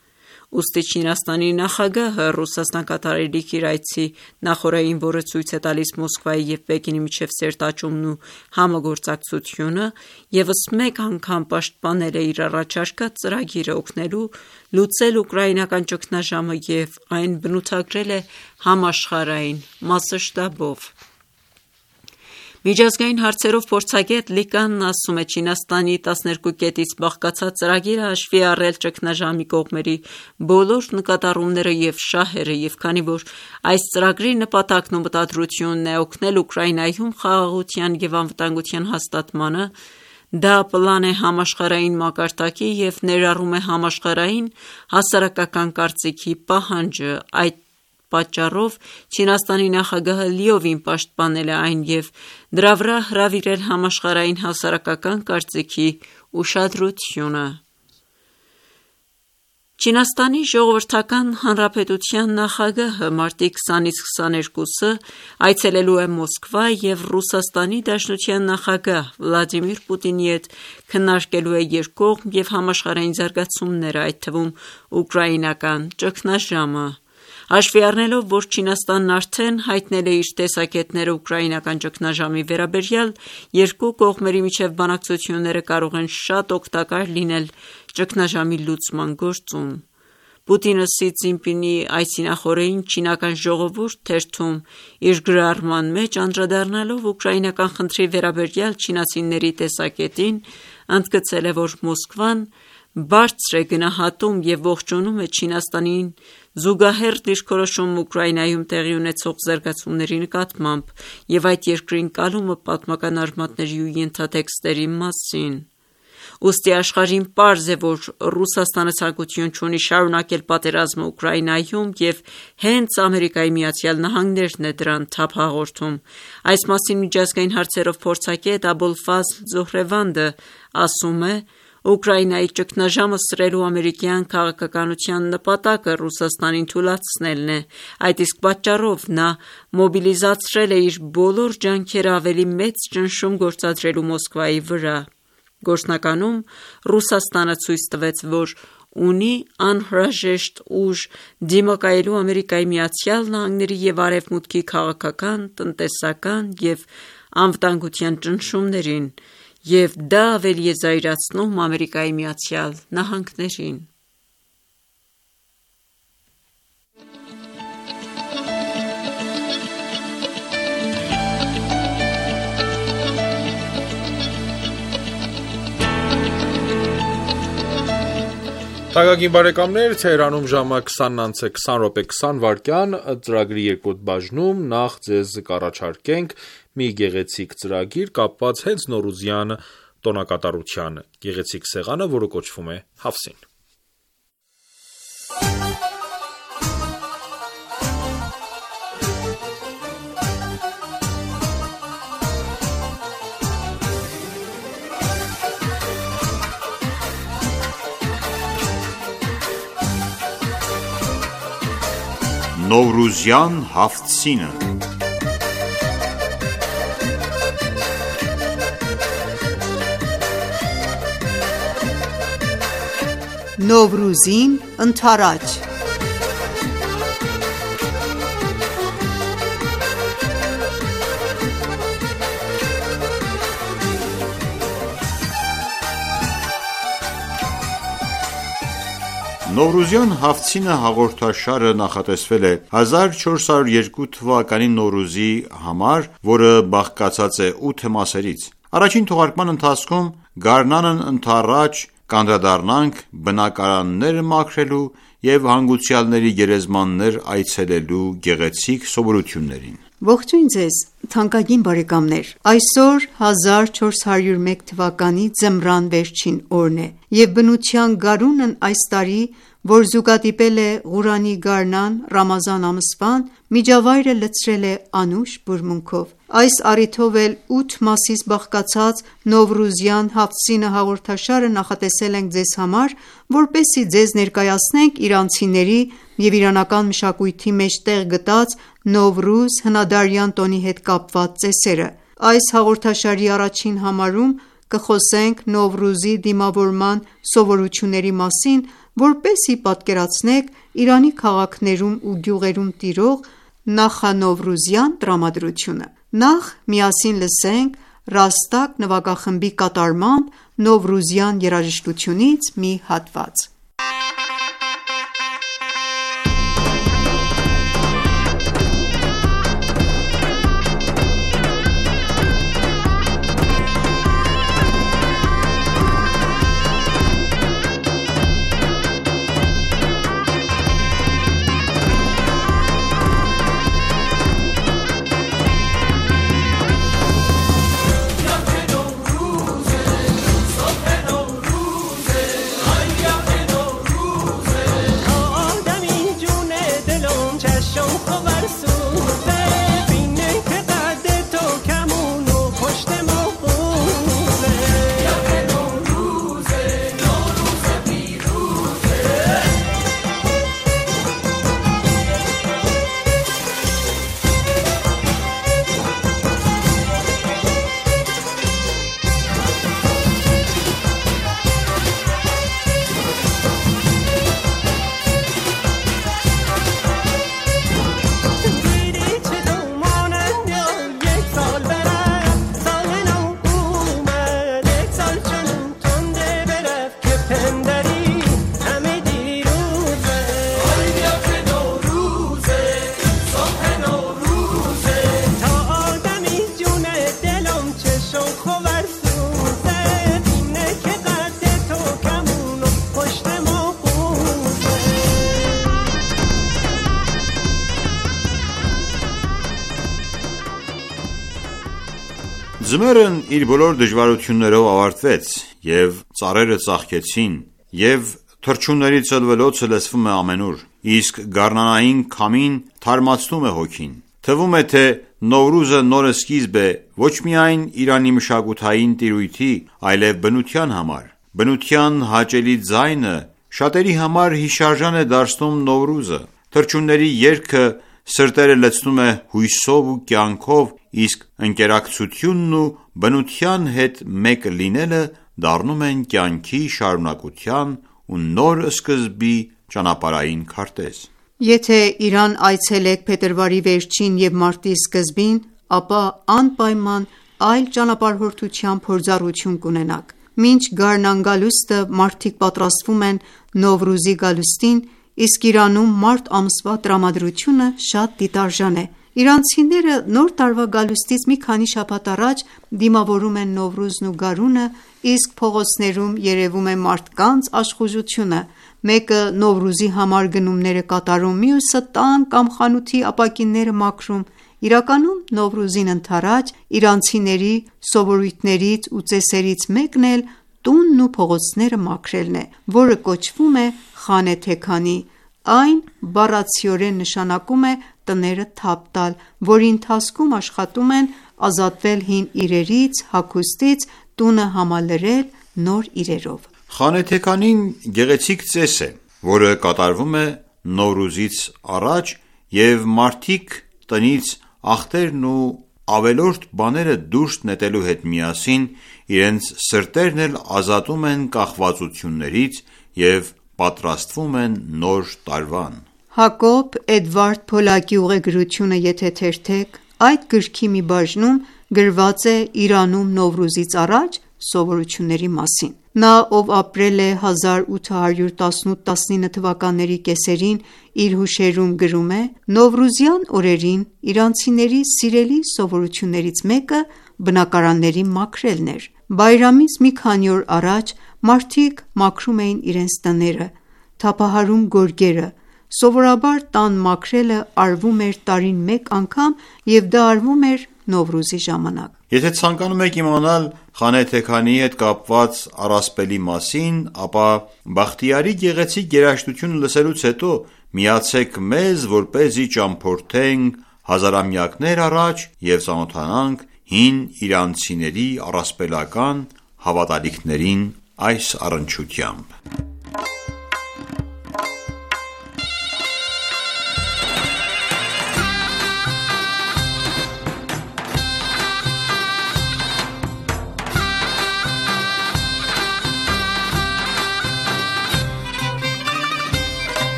Ուստի Չինաստանի նախագահը Ռուսաստան կատարելիք իր այցի նախօրեին, որը ցույց է տալիս Մոսկվայի և Պեկինի միջև սերտաճումն ու համագործակցությունը, ևս մեկ անգամ պաշտպանել է իր առաջարկած ծրագիրը օգնելու լուծել ուկրաինական ճգնաժամը և այն բնութագրել է համաշխարհային մասշտաբով։ Միջազգային հարցերով փորձագետ Լիկանն ասում է. Չինաստանի տասներկու կետից բաղկացած ծրագիրը հաշվի է առել ճգնաժամի կողմերի բոլոր նկատառումները և շահերը, և քանի որ այս ծրագրի նպատակն ու մտադրությունն է օգնել Ուկրաինայում խաղաղության և անվտանգության հաստատմանը, դա պլան է համաշխարհային մակարդակի և ներառում է համաշխարհային հասարակական կարծիքի պահանջը։ Այդ պատճառով Չինաստանի նախագահը լիովին պաշտպանել է այն և դրա վրա հրավիրել համաշխարհային հասարակական կարծիքի ուշադրությունը։ Չինաստանի Ժողովրդական Հանրապետության նախագահը մարտի քսանից քսաներկուսը այցելելու է Մոսկվա և Ռուսաստանի Դաշնության նախագահ Վլադիմիր Պուտինի հետ քննարկելու է երկկողմ և համաշխարհային զարգացումները, այդ թվում ուկրաինական ճգնաժամը։ Հաշվի առնելով, որ Չինաստանն արդեն հայտնել է իր տեսակետները ուկրաինական ճգնաժամի վերաբերյալ, երկու կողմերի միջև բանակցությունները կարող են շատ օգտակար լինել ճգնաժամի լուծման գործում։ Պուտինը Սի Ցզինպինի այցի նախօրեին չինական Ժողովուրդ թերթում իր գրառման մեջ անդրադառնալով ուկրաինական խնդրի վերաբերյալ չինացիների տեսակետին, ընդգծել է, որ Մոսկվան բարձր է գնահատում և ողջունում է Չինաստանին զուգահեռ դիրքորոշում Ուկրաինայում տեղի ունեցող զարգացումների նկատմամբ և այդ երկրի ընկալումը պատմական արմատների ու ենթատեքստերի մասին։ Ուստի աշխարհին պարզ է, որ Ռուսաստանը ցանկություն չունի շարունակել պատերազմը Ուկրաինայում և հենց Ամերիկայի Միացյալ Նահանգներն է դրան թափ հաղորդում։ Այս մասին միջազգային հարցերով փորձագետ Աբոլֆազլ Զոհրեվանդը ասում է. Ուկրաինայի ճգնաժամը սրելու ամերիկյան քաղաքականության նպատակը Ռուսաստանին թուլացնելն է։ Այդ իսկ պատճառով նա մոբիլիզացրել է իր բոլոր ջանքերը ավելի մեծ ճնշում գործադրելու Մոսկվայի վրա։ Գործնականում Ռուսաստանը ցույց տվեց, որ ունի անհրաժեշտ ուժ դիմակայելու Ամերիկայի Միացյալ Նահանգների և Արևմուտքի քաղաքական, տնտեսական և անվտանգության ճնշումներին, և դա ավելի է զայրացնում Ամերիկայի Միացյալ Նահանգներին։ Թանկագին բարեկամներ, Թեհրանում ժամը քսանն անց է քսան րոպե քսան վայրկյան, ծրագրի երկրորդ բաժնում նախ ձեզ կառաջարկենք մի գեղեցիկ ծրագիր կապված հենց նոռուզյան տոնակատարության գեղեցիկ սեղանը, որը կոչվում է Հաֆսին։ Նովրուզյան Հաֆթսինը Նովրուզին ընդառաջ Նովրուզյան Հաֆթսինը հաղորդաշարը նախատեսվել է հազար չորս հարյուր երկու թվականի Նոռուզի համար, որը բաղկացած է ութ մասերից։ Առաջին թողարկման ընթացքում գարնանն ընդառաջ կանդրադառնանք բնակարաններ մաքրելու և հանգուցյալների գերեզմաններ այցելելու գեղեցիկ սովորություններին։ Ողջույն ձեզ թանկագին բարեկամներ, այսօր հազար չորս հարյուր մեկ թվականի ձմռան վերջին օրն է և բնության գարունն այս տարի, որ զուգադիպել է Ղուրանի գարնան Ռամազան ամսվան, միջավայրը լցրել է անուշ բուրմունքով։ Այս առիթով էլ ութ մասից բաղկացած Նովրուզյան Հաֆթսինը հաղորդաշարը նախատեսել ենք ձեզ համար, որպեսզի ձեզ ներկայացնենք իրանցիների և իրանական մշակույթի մեջ տեղ գտած Նովրուզ հնադարյան տոնի հետ կապված ծեսերը։ Այս հաղորդաշարի առաջին համարում կխոսենք Նովրուզի դիմավորման սովորությունների մասին, որպեսզի պատկերացնեք Իրանի քաղաքներում ու գյուղերում տիրող նախանովրուզյան տրամադրությունը: Նախ միասին լսենք Ռաստակ նվագախմբի կատարմամբ նովրուզյան երաժշտությունից մի հատված: Ձմեռն իր բոլոր դժվարություններով ավարտվեց, և ծառերը ծաղկեցին, և թռչունների ցլվելոցը լսվում է ամենուր, իսկ գարնանային քամին թարմացնում է հոգին: Թվում է, թե Նովրուզը նոր սկիզբ է ոչ միայն Իրանի մշակութային տիրույթի, այլև բնության համար: Բնության հաճելի ձայնը շատերի համար հիշարժան է դարձնում Նովրուզը: Թռչունների երգը սրտերը լցնում է հույսով ու կյանքով, իսկ ընկերակցությունն ու բնության հետ մեկ լինելը դառնում են կյանքի շարունակության ու նոր սկզբի ճանապարհային քարտեզ: Եթե Իրան այցելեք փետրվարի վերջին և մարտի սկզբին, ապա անպայման այլ ճանապարհորդության փորձառություն կունենաք: Մինչ գարնան-գալուստը մարդիկ պատրաստվում են Նովրուզի գալուստին, իսկ Իրանում մարտ ամսվա տրամադրությունը շատ դիտարժան է: Իրանցիները նոր տարվա գալուստից մի քանի շաբաթ առաջ դիմավորում են Նովրուզն ու գարունը, իսկ փողոցներում երևում է մարդկանց աշխուժությունը: Մեկը Նովրուզի համար գնումներ է կատարում, մյուսը տան կամ խանութի ապակինները մաքրում: Իրականում Նովրուզին ընդառաջ իրանցիների սովորույթներից ու ծեսերից մեկն էլ տունն ու փողոցները մաքրելն է, որը կոչվում է Խանե Թեքանի: Այն բառացիորեն նշանակում է տները թափ տալ, որի ընթացքում աշխատում են ազատվել հին իրերից, հագուստից, տունը համալրել նոր իրերով: Խանե Թեքանին գեղեցիկ ծես է, որը կատարվում է Նովրուզից առաջ և մարդիկ տնից ախտերն ու ավելորդ բաները դուրս նետելու հետ միասին իրենց սրտերն էլ ազատում են կախվածություններից և պատրաստվում են նոր տարվան: Հակոբ Էդվարդ Փոլակի ուղեգրությունը եթե թերթեք, այդ գրքի մի բաժնում գրված է Իրանում Նովրուզից առաջ սովորությունների մասին: Նա, ով ապրել է հազար ութ հարյուր տասնութ տասնինը թվականների կեսերին, իր հուշերում գրում է. «Նովրուզյան օրերին իրանցիների սիրելի սովորություններից մեկը բնակարանների մաքրելն էր: Բայրամից մի քանի օր առաջ մարդիկ մաքրում էին իրենց տները, թափահարում գորգերը: Սովորաբար տան մաքրելը արվում էր տարին մեկ անգամ և դա արվում էր Նովրուզի ժամանակ»: Եթե ցանկանում եք իմանալ Խանե Թեքանիի հետ կապված առասպելի մասին, ապա Բախտիարի գեղեցիկ երաժշտությունը լսելուց հետո միացեք մեզ, որպեսզի ճամփորդենք հազարամյակներ առաջ և ծանոթանանք հին իրանցիների առասպելական հավատալիքներին այս առնչությամբ: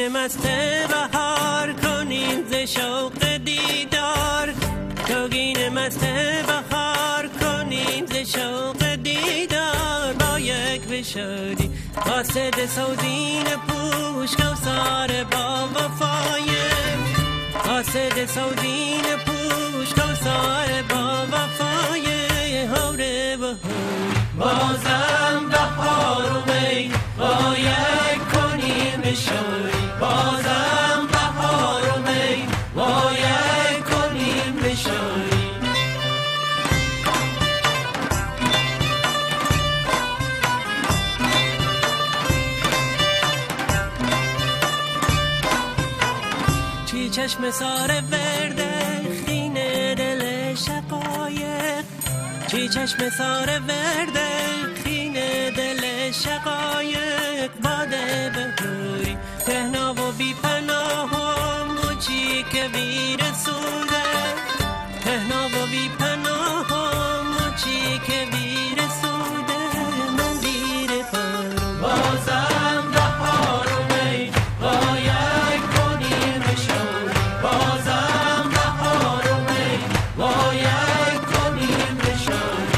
مست بهار کنیم ز شوق دیدار توگین مست بهار کنیم ز شوق دیدار با یک بشاری قاصد سوزین پوش کوثر با وفایم قاصد سوزین پوش کوثر با وفای هوره و بازم بهار اومد با یک کنیم بشاری بازم بهار اومد با یک کنیم بشاری چی چشم سار ورده خینه دل شقایق چی چشم سار ورده خینه دل شقایق باده بهوری تهنا و بی پناه و موچی که بیرسوده تهنا و بی پناه و موچی که بیرسوده من بیر پر بازم بهار اومد با یک کنیم بشوری بازم بهار اومد با یک کنیم بشوری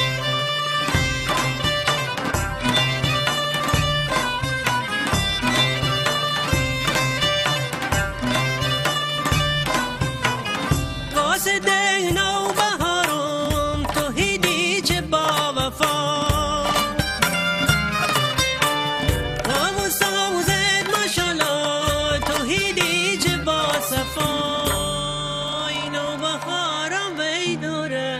قاصد نوبهارم توحیدی چه با وفا و سوزد ماشالله توحیدی چه با صفا ای نوبهارم وی دوره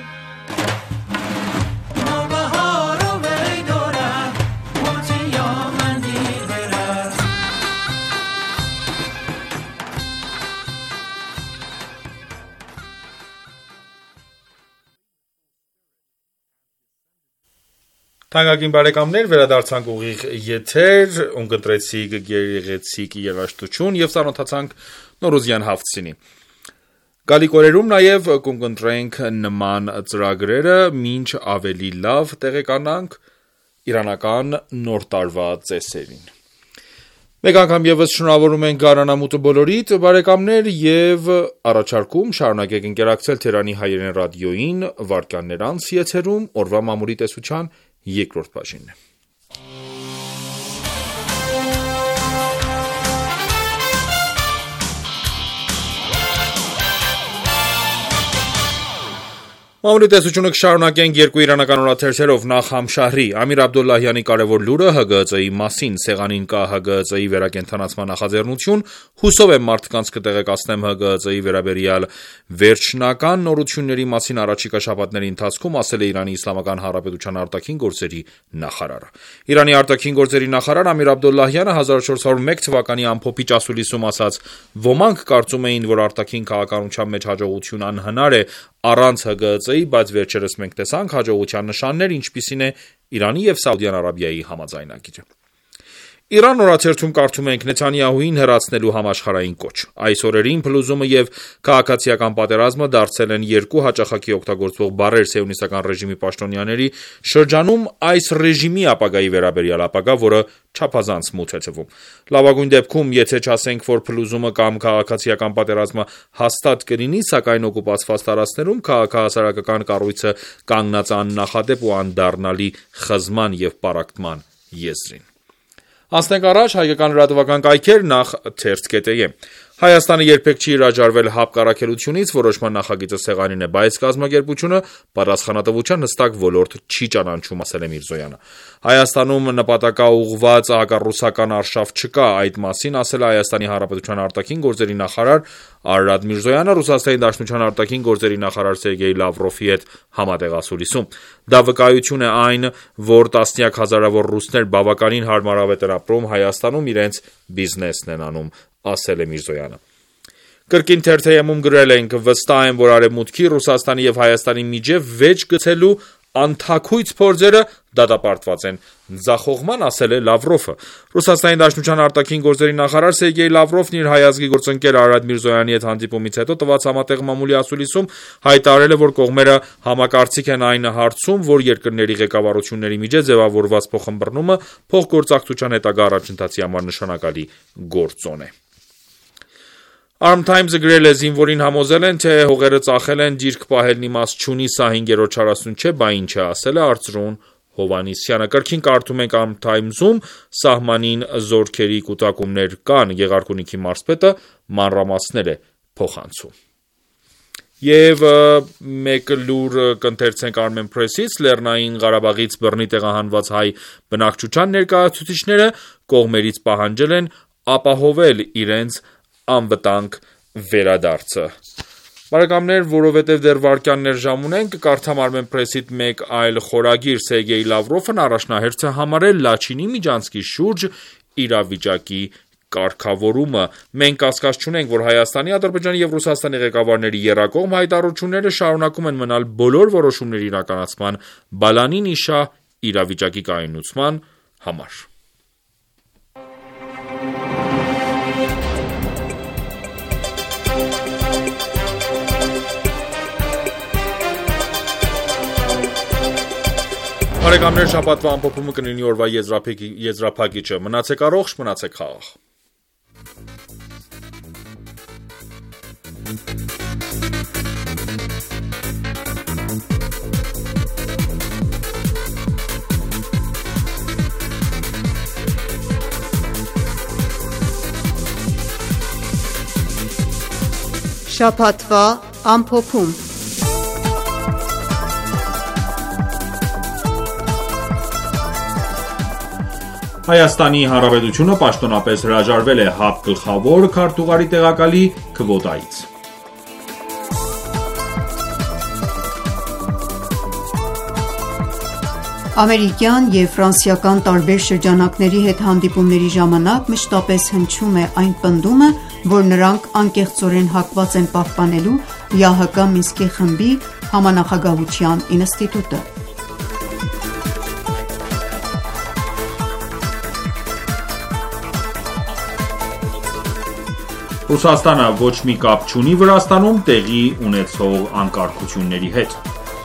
نوبهارم وی دوره موچی یا من دیدره Թանկագին բարեկամներ, վերադարձանք ուղիղ եթեր, ունկնդրեցիք գեղեցիկ երաժշտություն եւ ծանոթացանք Նորոզյան Հաֆթսինի։ Գալիք օրերում նաեւ կունկնդրենք նման ծրագրերը, մինչ ավելի լավ տեղեկանանք իրանական նոր տարվա ծեսերին։ Մեկ անգամ եւս շնորհավորում ենք Գարանամուտը բոլորիդ բարեկամներ եւ առաջարկում շարունակեք ընկերակցել Թերանի հայերեն ռադիոին վարքյաններ անց եթերում օրվա մամուլի տեսության երկրորդ բաժինն է։ Մամուլի տեսությունը կշարունակենք երկու իրանական օրաթերթերով նախ Համշահրի Ամիր Աբդոլլահյանի կարևոր լուրը Հ Գ Ծ-ի մասին սեղանին կա Հ Գ Ծ-ի վերակենդանացման նախաձեռնություն հուսով եմ մարդկանց կտեղեկացնեմ Հ Գ Ծ-ի վերաբերյալ վերջնական նորությունների մասին առաջիկա շաբաթների ընթացքում ասել է Իրանի Իսլամական Հանրապետության արտաքին գործերի նախարարը Իրանի արտաքին գործերի նախարար Ամիր Աբդոլլահյանը հազար չորս հարյուր մեկ թվականի ամփոփիչ ասուլիսում ասաց ոմանք կարծում էին որ արտաքին քաղաքականության մեջ հաջողություն անհնար է առանց Հ Գ Ծ-ի, բայց վերջերս մենք տեսանք հաջողության նշաններ, ինչպիսին է Իրանի եւ Սաուդյան Արաբիայի համաձայնագիրը։ Իրան օրաթերթում կարդում ենք Նեթանյահուին հեռացնելու համաշխարհային կոչ։ Այս օրերին փլուզումը եւ քաղաքացիական պատերազմը դարձել են երկու հաճախակի օգտագործվող բառեր սիոնիստական ռեժիմի պաշտոնյաների շրջանում այս ռեժիմի ապագայի վերաբերյալ ապագա, որը չափազանց մութ է թվում։ Լավագույն դեպքում, եթե չասենք, որ փլուզումը կամ քաղաքացիական պատերազմը հաստատ կլինի, սակայն օկուպացված տարածքներում քաղաքահասարակական կառույցը կանգնած աննախադեպ ու անդառնալի խզման եւ պառակտման եզրին։ Անցնենք առաջ հայկական լրատվական կայքեր նախ թերթ.am Հայաստանը երբեք չի հրաժարվել հապկառակելությունից, որոշման նախագիծը սեղանին է, բայց կազմակերպությունը պատասխանատվության հստակ ոլորտ չի ճանաչում, ասել է Միրզոյանը։ Հայաստանում նպատակաուղղված հակառուսական արշավ չկա, այդ մասին ասել է Հայաստանի Հանրապետության արտաքին գործերի նախարար Արարատ Միրզոյանը Ռուսաստանի Դաշնության արտաքին գործերի նախարար Սերգեյ Լավրովի հետ համատեղ ասուլիսում։ Դա վկայություն է այն, որ տասնյակ հազարավոր ռուսներ բավականին հարմարավետ են ապրում Հայաստանում, իրենց բիզնեսն են անում, ասել է Միրզոյանը։ Կրկին թերթ.am-ում գրել ենք. վստահ եմ, որ Արևմուտքի, Ռուսաստանի եւ Հայաստանի միջև վեճ գցելու անթաքույց փորձերը դատապարտված են, ձախողման ասել է Լավրովը։ Ռուսաստանի Դաշնության արտաքին գործերի նախարար Սերգեյ Լավրովն իր հայազգի գործընկեր Արադ Միրզոյանի հետ հանդիպումից հետո տված համատեղ մամուլի ասուլիսում հայտարարել է, որ կողմերը համակարծիք են այն հարցում, որ երկրների ղեկավարությունների միջև ձևավորված փոխըմբռնումը փոխգործակցության հետագա առաջընթացի համար նշանակալի գործոն է։ Arm Times-ը գրել է, զինվորին համոզել են, թե հողերը ծախել են, դիրք պահելն իմաստ չունի, սա հինգերորդ չորասուն չէ, բա ինչ է, ասել է Արծրուն Հովհաննիսյանը։ Կրկին կարդում ենք Arm Times-ում, սահմանին զորքերի կուտակումներ կան, Գեղարքունիքի մարզպետը մանրամասներ է փոխանցում։ Եվ մեկ լուր կընթերցենք Armen Press-ից, Լեռնային Ղարաբաղից բռնի տեղահանված հայ բնակչության ներկայացուցիչները կողմերից պահանջել են ապահովել իրենց անվտանգ վերադարձը։ Բարեկամներ, որովհետև դեռ վայրկյաններ ժամ ունենք, կկարդամ Armen Press-իդ մեկ այլ խորագիր։ Սերգեյ Լավրովն առաջնահերթ է համարել Լաչինի միջանցքի շուրջ իրավիճակի կարգավորումը։ Մենք կասկած չունենք, որ Հայաստանի, Ադրբեջանի և Ռուսաստանի ղեկավարների եռակողմ հայտարարությունները շարունակում են մնալ բոլոր որոշումների իրականացման բալանի նիշա իրավիճակի կայունացման համար։ Բարեկամներ, շաբաթվա ամփոփումը կլինի օրվա եզրափակիչը։ Մնացեք առողջ, մնացեք խաղաղ։ Շաբաթվա ամփոփում։ Հայաստանի Հանրապետությունը պաշտոնապես հրաժարվել է ՀԱՊ գլխավոր քարտուղարի տեղակալի քվոտայից։ Ամերիկյան և ֆրանսիական տարբեր շրջանակների հետ հանդիպումների ժամանակ մշտապես հնչում է այն պնդումը, որ նրանք անկեղծորեն հակված են պահպանելու ԵԱՀԿ Մինսկի խմբի համանախագահության ինստիտուտը։ Ռուսաստանը ոչ մի կապ չունի Վրաստանում տեղի ունեցող անկարգությունների հետ։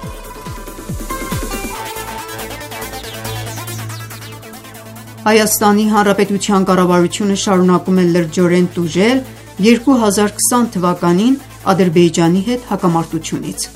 Հայաստանի Հանրապետության կառավարությունը շարունակում է լրջորեն տուժել երկու հազար քսան թվականին Ադրբեջանի հետ հակամարտությունից։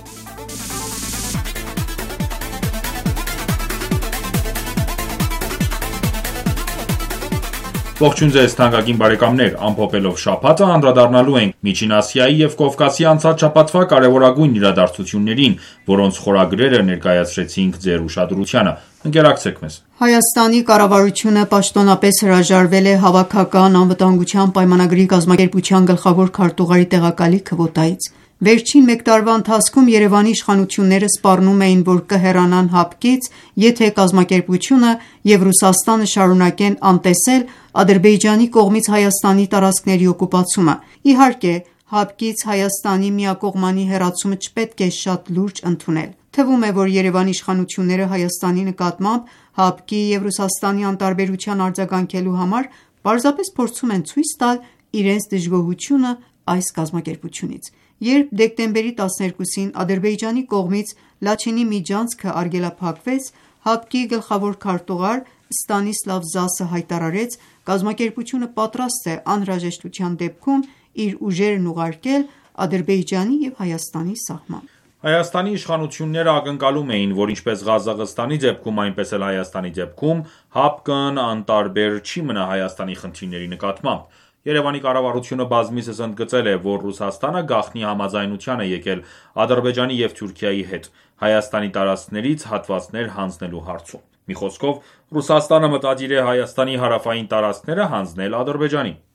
Ողջույն ձեզ թանկագին բարեկամներ, ամփոփելով շաբաթը անդրադառնալու ենք Միջին Ասիայի և Կովկասի անցած շաբաթվա կարևորագույն իրադարձություններին, որոնց խորագրերը ներկայացրեցինք ձեր ուշադրությանը։ Ընկերակցեք մեզ։ Հայաստանի կառավարությունը պաշտոնապես հրաժարվել է Հավաքական անվտանգության պայմանագրի կազմակերպության գլխավոր քարտուղարի տեղակալի քվոտայից։ Վերջին մեկ տարվա ընթացքում Երևանի իշխանությունները սպառնում էին, որ կհեռանան ՀԱՊԿ-ից, եթե կազմակերպությունը և Ռուսաստանը շարունակեն անտեսել Ադրբեջանի կողմից Հայաստանի տարածքների օկուպացումը։ Իհարկե, ՀԱՊԿ-ից Հայաստանի միակողմանի հեռացումը չպետք է շատ լուրջ ընդունել։ Թվում է, որ Երևանի իշխանությունները Հայաստանի նկատմամբ ՀԱՊԿ-ի և Ռուսաստանի անտարբերության արձագանքելու համար պարզապես փորձում են ցույց տալ իրենց դժգոհությունը այս կազմակերպությունից։ Երբ դեկտեմբերի տասներկուսին Ադրբեջանի կողմից Լաչինի միջանցքը արգելափակվեց, ՀԱՊԿ-ի գլխավոր քարտուղար Ստանիսլավ Զասը հայտարարեց, կազմակերպությունը պատրաստ է անհրաժեշտության դեպքում իր ուժերն ուղարկել Ադրբեջանի և Հայաստանի սահման։ Հայաստանի իշխանությունները ակնկալում էին, որ ինչպես Ղազախստանի դեպքում, այնպես էլ Հայաստանի դեպքում ՀԱՊԿ-ն անտարբեր չի մնա Հայաստանի խնդիրների նկատմամբ։ Երևանի կառավարությունը բազմիցս ընդգծել է, որ Ռուսաստանը գաղտնի համաձայնության է եկել Ադրբեջանի և Թուրքիայի հետ Հայաստանի տարածքներից հատվածներ հանձնելու հարցում։ Մի խոսքով, Ռուսաստանը մտադիր է Հայաստանի հարավային տարածքները հանձնել Ադրբեջանին։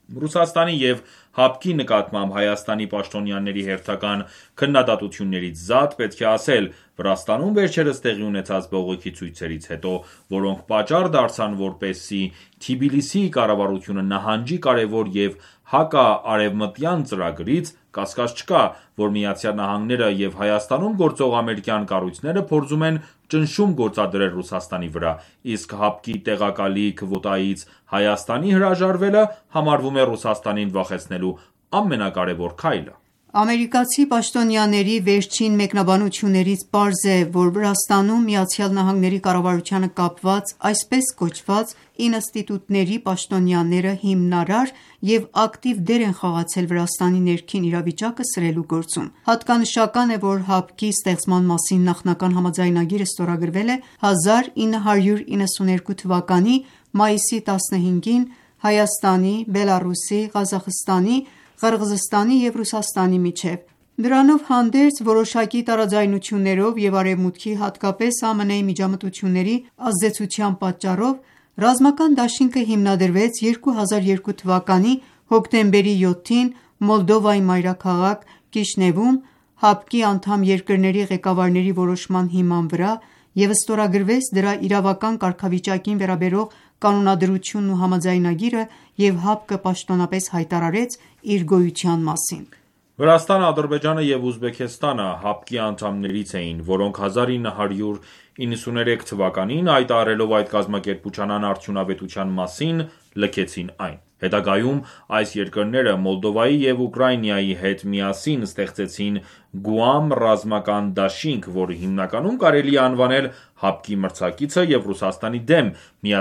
Ռուսաստանի և ՀԱՊԿ-ի նկատմամբ Հայաստանի պաշտոնյաների հերթական քննադատություններից զատ, պետք է ասել, Վրաստանում վերջերս տեղի ունեցած բողոքի ցույցերից հետո, որոնք պատճառ դարձան, որպեսզի Թբիլիսիի կառավարությունը նահանջի կարևոր և հակաարևմտյան ծրագրից, կասկած չկա, որ ԱՄՆ-ը և Հայաստանում գործող ամերիկյան կառույցները փորձում են ճնշում գործադրել Ռուսաստանի վրա, իսկ ՀԱՊԿ-ի տեղակալի քվոտայից Հայաստանի հրաժարվելը համարվում է Ռուսաստանին վախեցնելու ամենակարևոր քայլը։ Ամերիկացի պաշտոնյաների վերջին մեկնաբանություններից պարզ է, որ Վրաստանում ԱՄՆ-ի կառավարությանը կապված այսպես կոչված ինստիտուտների պաշտոնյաները հիմնարար և ակտիվ դեր են խաղացել Վրաստանի ներքին իրավիճակը սրելու գործում։ Հատկանշական է, որ ՀԱՊԿ-ի ստեղծման մասին նախնական համաձայնագիրը ստորագրվել է հազար ինը հարյուր իննսունութ թվականի մայիսի տասնհինգին Հայաստանի, Բելառուսի, Ղազախստանի, Ղրղզստանի և Ռուսաստանի միջև։ Դրանով հանդերձ, որոշակի տարաձայնություններով և Արևմուտքի, հատկապես ԱՄՆ-ի միջամտությունների ազդեցության պատճառով, ռազմական դաշինքը հիմնադրվեց երկու հազար երկու թվականի հոկտեմբերի յոթին Մոլդովայի մայրաքաղաք Կիշնևում ՀԱՊԿ-ի անդամ երկրների ղեկավարների որոշման հիման վրա և ստորագրվեց դրա իրավական կարգավիճակին վերաբերող կանոնադրությունն ու համաձայնագիրը և ՀԱՊԿ-ը պաշտոնապես հայտարարեց իր գոյության մասին։ Վրաստանը, Ադրբեջանը և Ուզբեկստանը ՀԱՊԿ-ի անդամներից էին, որոնք հազար ինը հարյուր իննսուներեք թվականին, հայտարարելով այդ կազմակերպության անարդյունավետության մասին, լքեցին այն։ Հետագայում այս երկրները Մոլդովայի և Ուկրաինայի հետ միասին ստեղծեցին Գուամ ռազմական դաշինք, որը հիմնականում կարելի է անվանել ՀԱՊԿ-ի մրցակիցը և Ռուսաստանի դեմ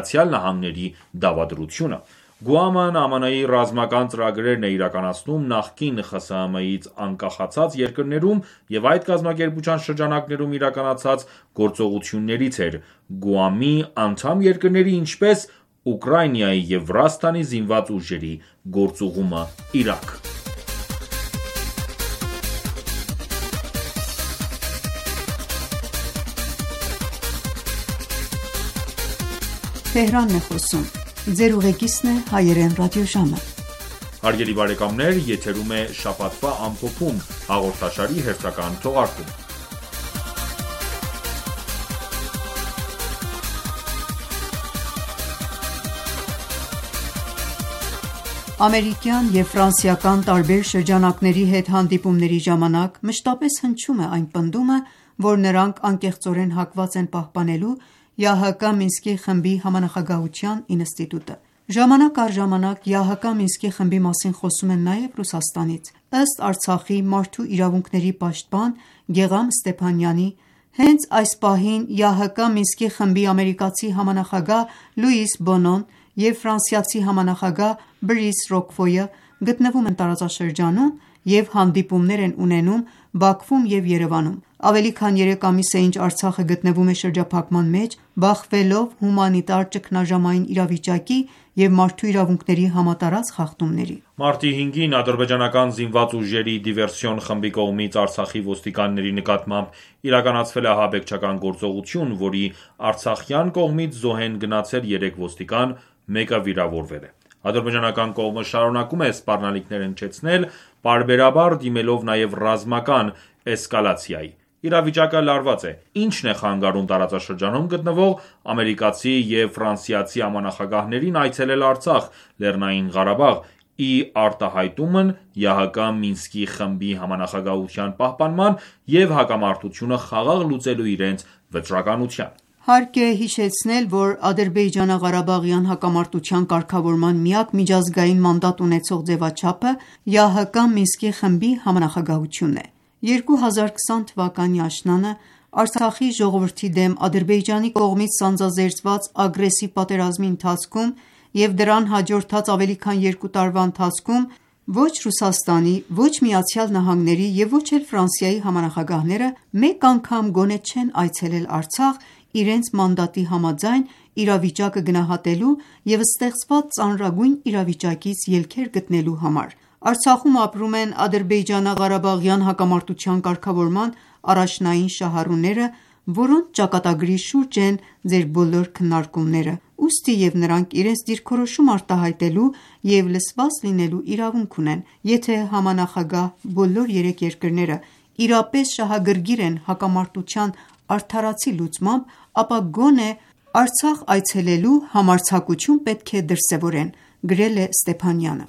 ԱՄՆ-ի դավադրությունը։ Գուամն ԱՄՆ-ի ռազմական ծրագրերն է իրականացնում նախկին ԽՍՀՄ-ից անկախացած երկրներում և այդ կազմակերպության շրջանակներում իրականացած գործողություններից էր Գուամի անդամ երկրների, ինչպես Ուկրաինայի և Վրաստանի զինված ուժերի գործուղումը Իրաք։ Հարգելի բարեկամներ, եթերում է «Շաբաթվա ամփոփում» հաղորդաշարի հերթական թողարկումը։ Ամերիկյան և ֆրանսիական տարբեր շրջանակների հետ հանդիպումների ժամանակ մշտապես հնչում է այն պնդումը, որ նրանք անկեղծորեն հակված են պահպանելու ԵԱՀԿ Մինսկի խմբի համանախագահության ինստիտուտը։ Ժամանակ առ ժամանակ ԵԱՀԿ Մինսկի խմբի մասին խոսում են նաև Ռուսաստանից։ Ըստ Արցախի մարդու իրավունքների պաշտպան Գեղամ Ստեփանյանի, հենց այս պահին ԵԱՀԿ Մինսկի խմբի ամերիկացի համանախագահ Լուիս Բոնոն և ֆրանսիացի համանախագահ Բրիս Ռոկֆոյը գտնվում են տարածաշրջանում և հանդիպումներ են ունենում Բաքվում և Երևանում։ Ավելի քան երեք ամիս է, ինչ Արցախը գտնվում է շրջափակման մեջ, բախվելով հումանիտար ճգնաժամային իրավիճակի և մարդու իրավունքների համատարած խախտումների։ Մարտի հինգին ադրբեջանական զինված ուժերի դիվերսիոն խմբի կողմից Արցախի ոստիկանների նկատմամբ իրականացվել է ահաբեկչական գործողություն, որի արցախյան կողմից զոհ են գնացել երեք ոստիկան, մեկը վիրավորվել է։ Ադրբեջանական կողմը շարունակում է սպառնալիքներ հնչեցնել, պարբերաբար դիմելով նաև ռազմական էսկալացիայի։ Իրավիճակը լարված է, ինչն է խանգարում տարածաշրջանում գտնվող ամերիկացի և ֆրանսիացի համանախագահներին այցելել Արցախ, Լեռնային Ղարաբաղ, ի արտահայտումն ԵԱՀԿ Մինսկի խմբի համանախագահության պահպանման և հակամարտությունը խաղաղ լուծելու իրենց վճռականության։ Հարկ է հիշեցնել, որ ադրբեջանա-ղարաբաղյան հակամարտության կարգավորման միակ միջազգային մանդատ ունեցող ձևաչափը ԵԱՀԿ Մինսկի խմբի համանախագահությունն է։ երկու հազար քսան թվականի աշնանը Արցախի ժողովրդի դեմ Ադրբեջանի կողմից սանձազերծված ագրեսիվ պատերազմի ընթացքում և դրան հաջորդած ավելի քան երկու տարվա ընթացքում ոչ Ռուսաստանի, ոչ ԱՄՆ-ի և ոչ էլ Ֆրանսիայի համանախագահները մեկ անգամ գոնե չեն այցելել Արցախ՝ իրենց մանդատի համաձայն իրավիճակը գնահատելու և ստեղծված ծանրագույն իրավիճակից ելքեր գտնելու համար։ Արցախում ապրում են ադրբեջանա-ղարաբաղյան հակամարտության կարգավորման առաջնային շահառուները, որոնց ճակատագրի շուրջ են ձեր բոլոր քննարկումները։ ուստի և նրանք իրենց դիրքորոշում արտահայտելու և լսված լինելու իրավունք ունեն: Եթե համանախագահ բոլոր երեք երկրները իրապես շահագրգիռ են հակամարտության արդարացի լուծմամբ, ապա գոնե Արցախ այցելելու համարձակություն պետք է դրսևորեն, գրել է Ստեփանյանը: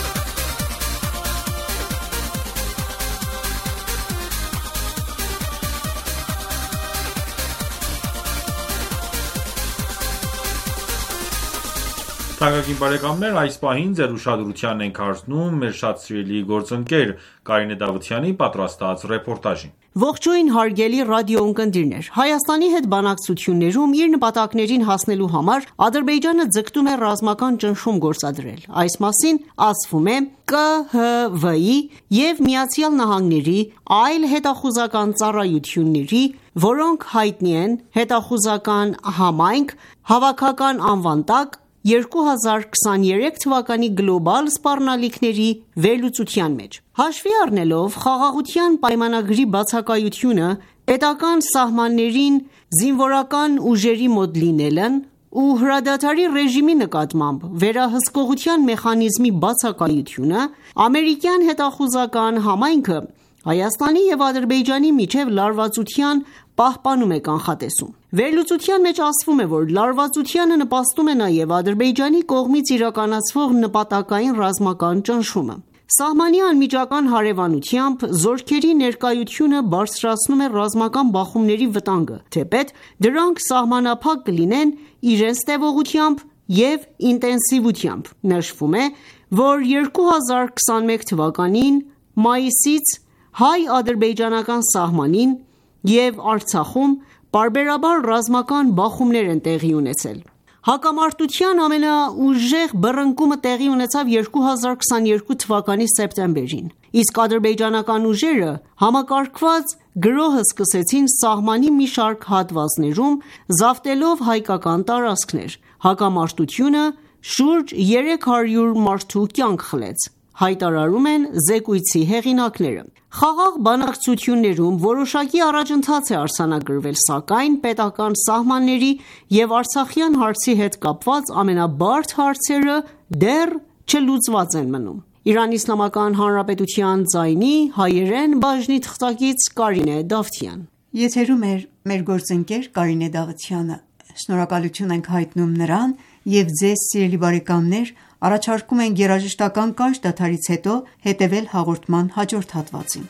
Թանկագին բարեկամներ, այս պահին ձեր ուշադրությանն ենք հարցնում մեր շատ սիրելի գործընկեր Կարինե Դավթյանի պատրաստած ռեպորտաժին: Ողջույն հարգելի ռադիոընկերներ: Հայաստանի հետ բանակցություններում իր նպատակներին հասնելու համար Ադրբեջանը ձգտում է ռազմական ճնշում գործադրել: Այս մասին ասվում է Կ Հ V-ի և ԱՄՆ-ի այլ հետախուզական ծառայությունների, որոնք հայտնի են հետախուզական համայնք հավաքական անվան տակ երկու հազար քսաներեք թվականի գլոբալ սպառնալիքների վերլուծության մեջ: Հաշվի առնելով խաղաղության պայմանագրի բացակայությունը, պետական սահմաններին զինվորական ուժերի մոտ լինելն ու հրադադարի ռեժիմի նկատմամբ վերահսկողության մեխանիզմի բացակայությունը, ամերիկյան հետախուզական համայնքը Հայաստանի և Ադրբեջանի միջև լարվածության պահպանում է կանխատեսում: Վերլուծության մեջ ասվում է, որ լարվածությանը նպաստում է նաև Ադրբեջանի կողմից իրականացվող նպատակային ռազմական ճնշումը: Սահմանի անմիջական հարևանությամբ զորքերի ներկայությունը բարձրացնում է ռազմական բախումների վտանգը, թեպետ դրանք սահմանափակ կլինեն իրենց տևողությամբ և ինտենսիվությամբ: Նշվում է, որ երկու հազար քսաներեք թվականին մայիսից հայ-ադրբեջանական սահմանին և Արցախում պարբերաբար ռազմական բախումներ են տեղի ունեցել: Հակամարտության ամենաուժեղ բռնկումը տեղի ունեցավ երկու հազար քսաներկու թվականի սեպտեմբերին, իսկ ադրբեջանական ուժերը համակարգված գրոհ սկսեցին սահմանի մի շարք հատվածներում զավթելով հայկական տարածքներ: Հակամարտությունը շուրջ երեք հարյուր մարդու կյանք խլեց, հայտարարում են զեկույցի հեղինակները: Խաղաղ բանակցություններում որոշակի առաջընթաց է արձանագրվել, սակայն պետական սահմանների և արցախյան հարցի հետ կապված ամենաբարդ հարցերը դեռ չլուծված են մնում: Իրանի Իսլամական Հանրապետության ձայնի հայերեն բաժնի թղթակից Կարինե Դավթյան: Եթերում է մեր գործընկեր Կարինե Դավթյանը: Շնորհակալություն ենք հայտնում նրան և ձեզ սիրելի բարեկամներ առաջարկում ենք երաժշտական կարճ դադարից հետո հետևել հաղորդման հաջորդ հատվածին: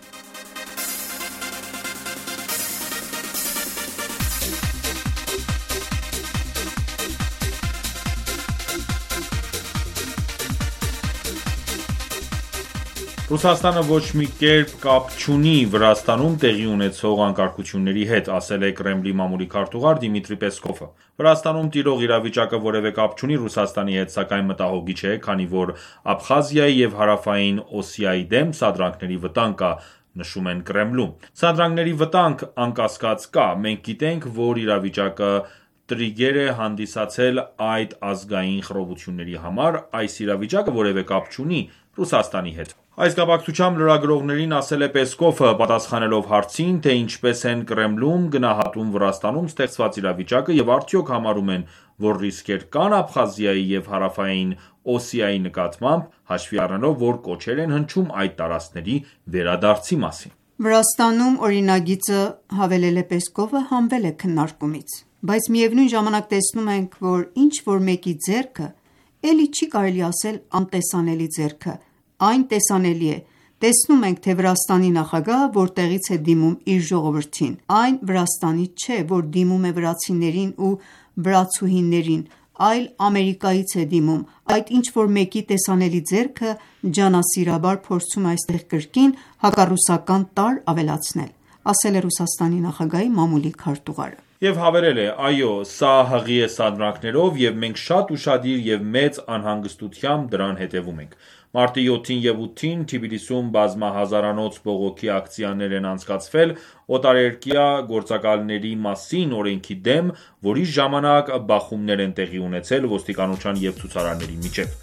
Ռուսաստանը ոչ մի կերպ կապ չունի Վրաստանում տեղի ունեցող անկարգությունների հետ, ասել է Կրեմլի մամուլի քարտուղար Դիմիտրի Պեսկովը: Վրաստանում տիրող իրավիճակը որևէ կապ չունի Ռուսաստանի հետ, սակայն մտահոգիչ է, քանի որ Աբխազիայի և Հարավային Օսիայի դեմ սադրանքների վտանգ կա, նշում են Կրեմլում: Սադրանքների վտանգ անկասկած կա: Մենք գիտենք, որ իրավիճակը տրիգեր է հանդիսացել այդ ազգային խռովությունների համար: Այս իրավիճակը որևէ կապ չունի Ռուսաստանի հետ: Այս կապակցությամբ լրագրողներին ասել է Պեսկովը, պատասխանելով հարցին, թե ինչպես են Կրեմլում գնահատում Վրաստանում ստեղծված իրավիճակը և արդյոք համարում են, որ ռիսկեր կան Աբխազիայի և Հարավային Օսիայի նկատմամբ, հաշվի առնելով, որ կոչեր են հնչում այդ տարածքների վերադարձի մասին: Վրաստանում օրինագիծը, հավելել է Պեսկովը, հանվել է քննարկումից: Բայց միևնույն ժամանակ տեսնում ենք, որ ինչ-որ մեկի ձեռքը, էլի չի կարելի ասել անտեսանելի ձեռքը, այն տեսանելի է: Տեսնում ենք, թե Վրաստանի նախագահը որտեղից է դիմում իր ժողովրդին: Այն Վրաստանից չէ, որ դիմում է վրացիներին ու վրացուհիներին, այլ Ամերիկայից է դիմում: Այդ ինչ-որ մեկի տեսանելի ձեռքը ջանասիրաբար փորձում է այստեղ կրկին հակառուսական տարր ավելացնել, ասել է Ռուսաստանի նախագահի մամուլի քարտուղարը: Եվ հավելել է. Այո, սա հղի է սադրանքներով և մենք շատ ուշադիր և մեծ անհանգստությամբ դրան հետևում ենք: Մարտի յոթին և ութին Թբիլիսիում բազմահազարանոց բողոքի ակցիաներ են անցկացվել օտարերկրյա գործակալների մասին օրենքի դեմ, որի ժամանակ բախումներ են տեղի ունեցել ոստիկանության և ցուցարարների միջև: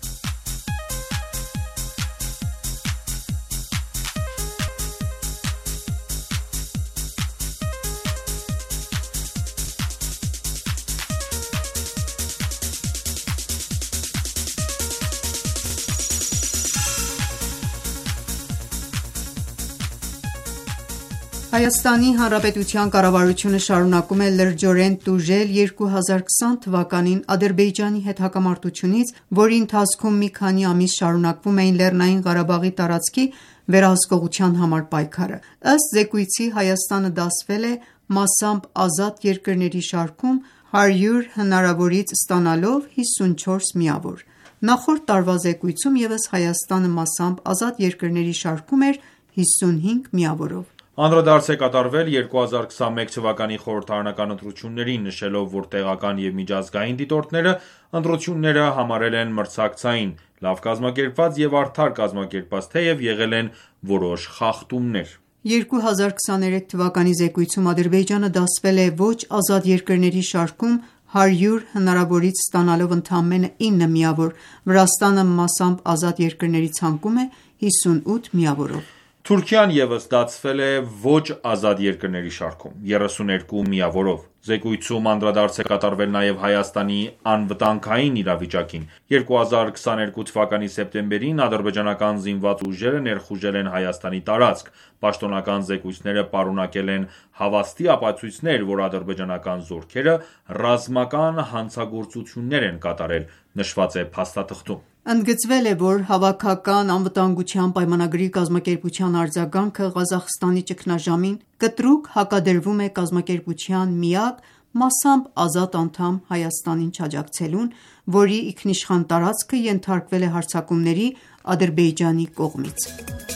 Հայաստանի Հանրապետության կառավարությունը շարունակում է լրջորեն տուժել երկու հազար կիսան թվականին Ադրբեջանի հետ հակամարտությունից, որի ընթացքում մի քանի ամիս շարունակվում էին Լեռնային Ղարաբաղի տարածքի վերահսկողության համար պայքարը։ Ըստ զեկույցի Հայաստանը դասվել է մասամբ ազատ երկրների շարքում հարյուր հնարավորից ստանալով հիսունչորս միավոր։ Նախորդ տարվա զեկույցում ևս Հայաստանը մասամբ ազատ երկրների շարքում էր հիսունհինգ միավորով։ Անդրադարձ է կատարվել երկու հազար քսանմեկ թվականի խորհրդարանական ընտրություններին, նշելով, որ տեղական և միջազգային դիտորդները ընտրությունները համարել են մրցակցային, լավ կազմակերպված և արդար կազմակերպված, թեև եղել են որոշ խախտումներ։ երկու հազար քսաներեք թվականի զեկույցում Ադրբեջանը դասվել է ոչ ազատ երկրների շարքում հարյուր հնարավորից ստանալով ընդամենը ինը միավոր, Վրաստանը մասամբ ազատ երկրների ցանկում է հիսունութ միավորով։ Թուրքիան ևս դասվել է ոչ ազատ երկրների շարքում երեսուներկու միավորով։ Զեկույցում անդրադարձ է կատարվել նաև Հայաստանի անվտանգային իրավիճակին։ երկու հազար քսաներկու թվականի սեպտեմբերին ադրբեջանական զինված ուժերը ներխուժել են Հայաստանի տարածք։ Պաշտոնական զեկույցները պարունակել են հավաստի ապացույցներ, որ ադրբեջանական զորքերը ռազմական հանցագործություններ են կատարել, նշված է փաստաթղթում։ Ընդգծվել է, որ Հավաքական անվտանգության պայմանագրի կազմակերպության արձագանքը Ղազախստանի ճգնաժամին կտրուկ հակադրվում է կազմակերպության միակ մասամբ ազատ անդամ Հայաստանին չաջակցելուն, որի ինքնիշխան տարածքը ենթարկվել է հարձակումների Ադրբեջանի կողմից։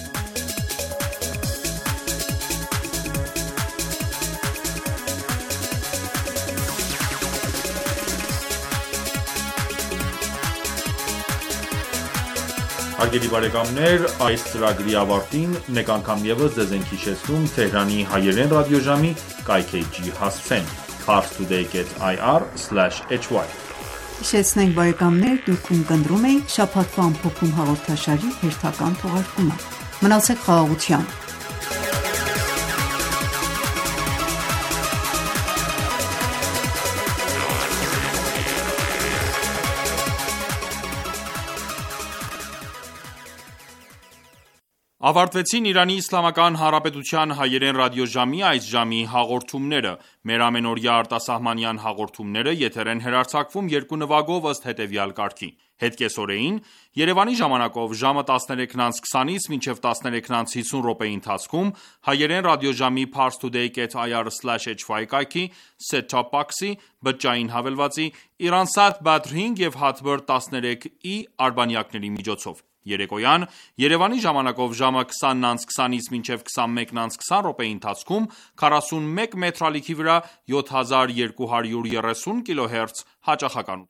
Հարգելի բարեկամներ, այս ծրագրի ավարտին մեկ անգամ ևս ձեզ ենք հիշեցնում Թեհրանի հայերեն ռադիոժամի կայքէջի հասցեն parstoday dot i r slash h y Հիշեցնենք բարեկամներ, դուք ունկնդրում եք շաբաթվա ամփոփում հաղորդաշարի հերթական թողարկումը։ Մնացեք խաղաղությամբ։ Ավարտվեցին Իրանի Իսլամական Հանրապետության հայերեն ռադիոժամի այս ժամի հաղորդումները։ Մեր ամենօրյա արտասահմանյան հաղորդումները եթեր են հեռարձակվում երկու նվագով ըստ հետևյալ կարգի։ Հետ կեսօրեին Երևանի ժամանակով ժամը տասներեքն անց քսանից մինչև տասներեքն անց հիսուն րոպեի ընթացքում հայերեն ռադիոժամի parstoday dot i r slash h y կայքի set-top box-ի, բջջային հավելվածի, Iransat Badr հինգ և Hatbird տասներեք i արբանյակների միջոցով։ Երեկոյան Երևանի ժամանակով ժամը քսանն անց քսանից մինչև քսանմեկն անց քսան րոպեի ընթացքում քառասունմեկ մետրալիքի վրա յոթ հազար երկու հարյուր երեսուն կիլոհերց հաճախականությամբ։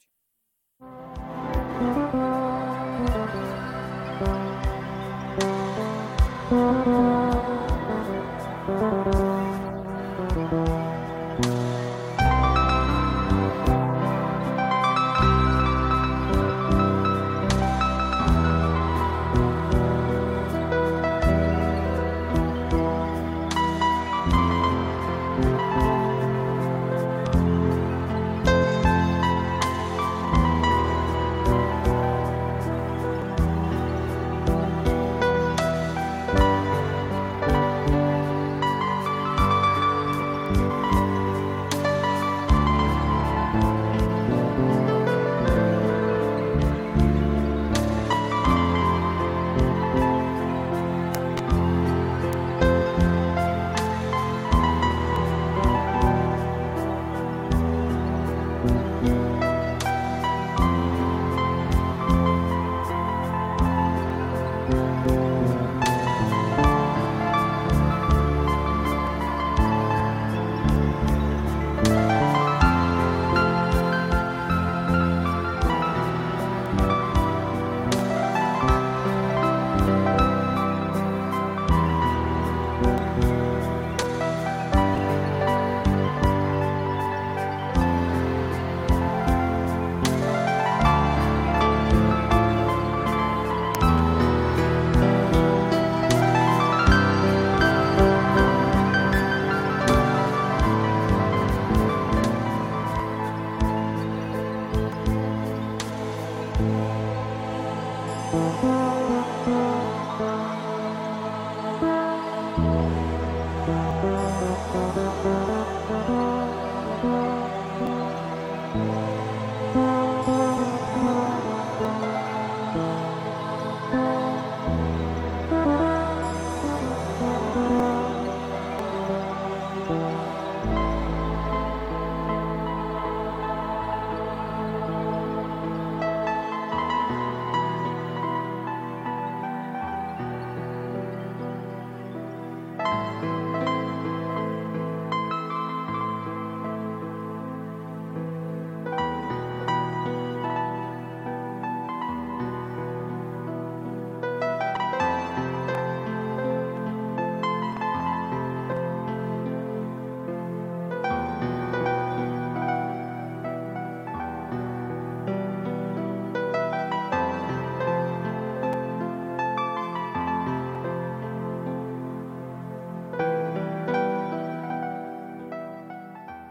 Thank you.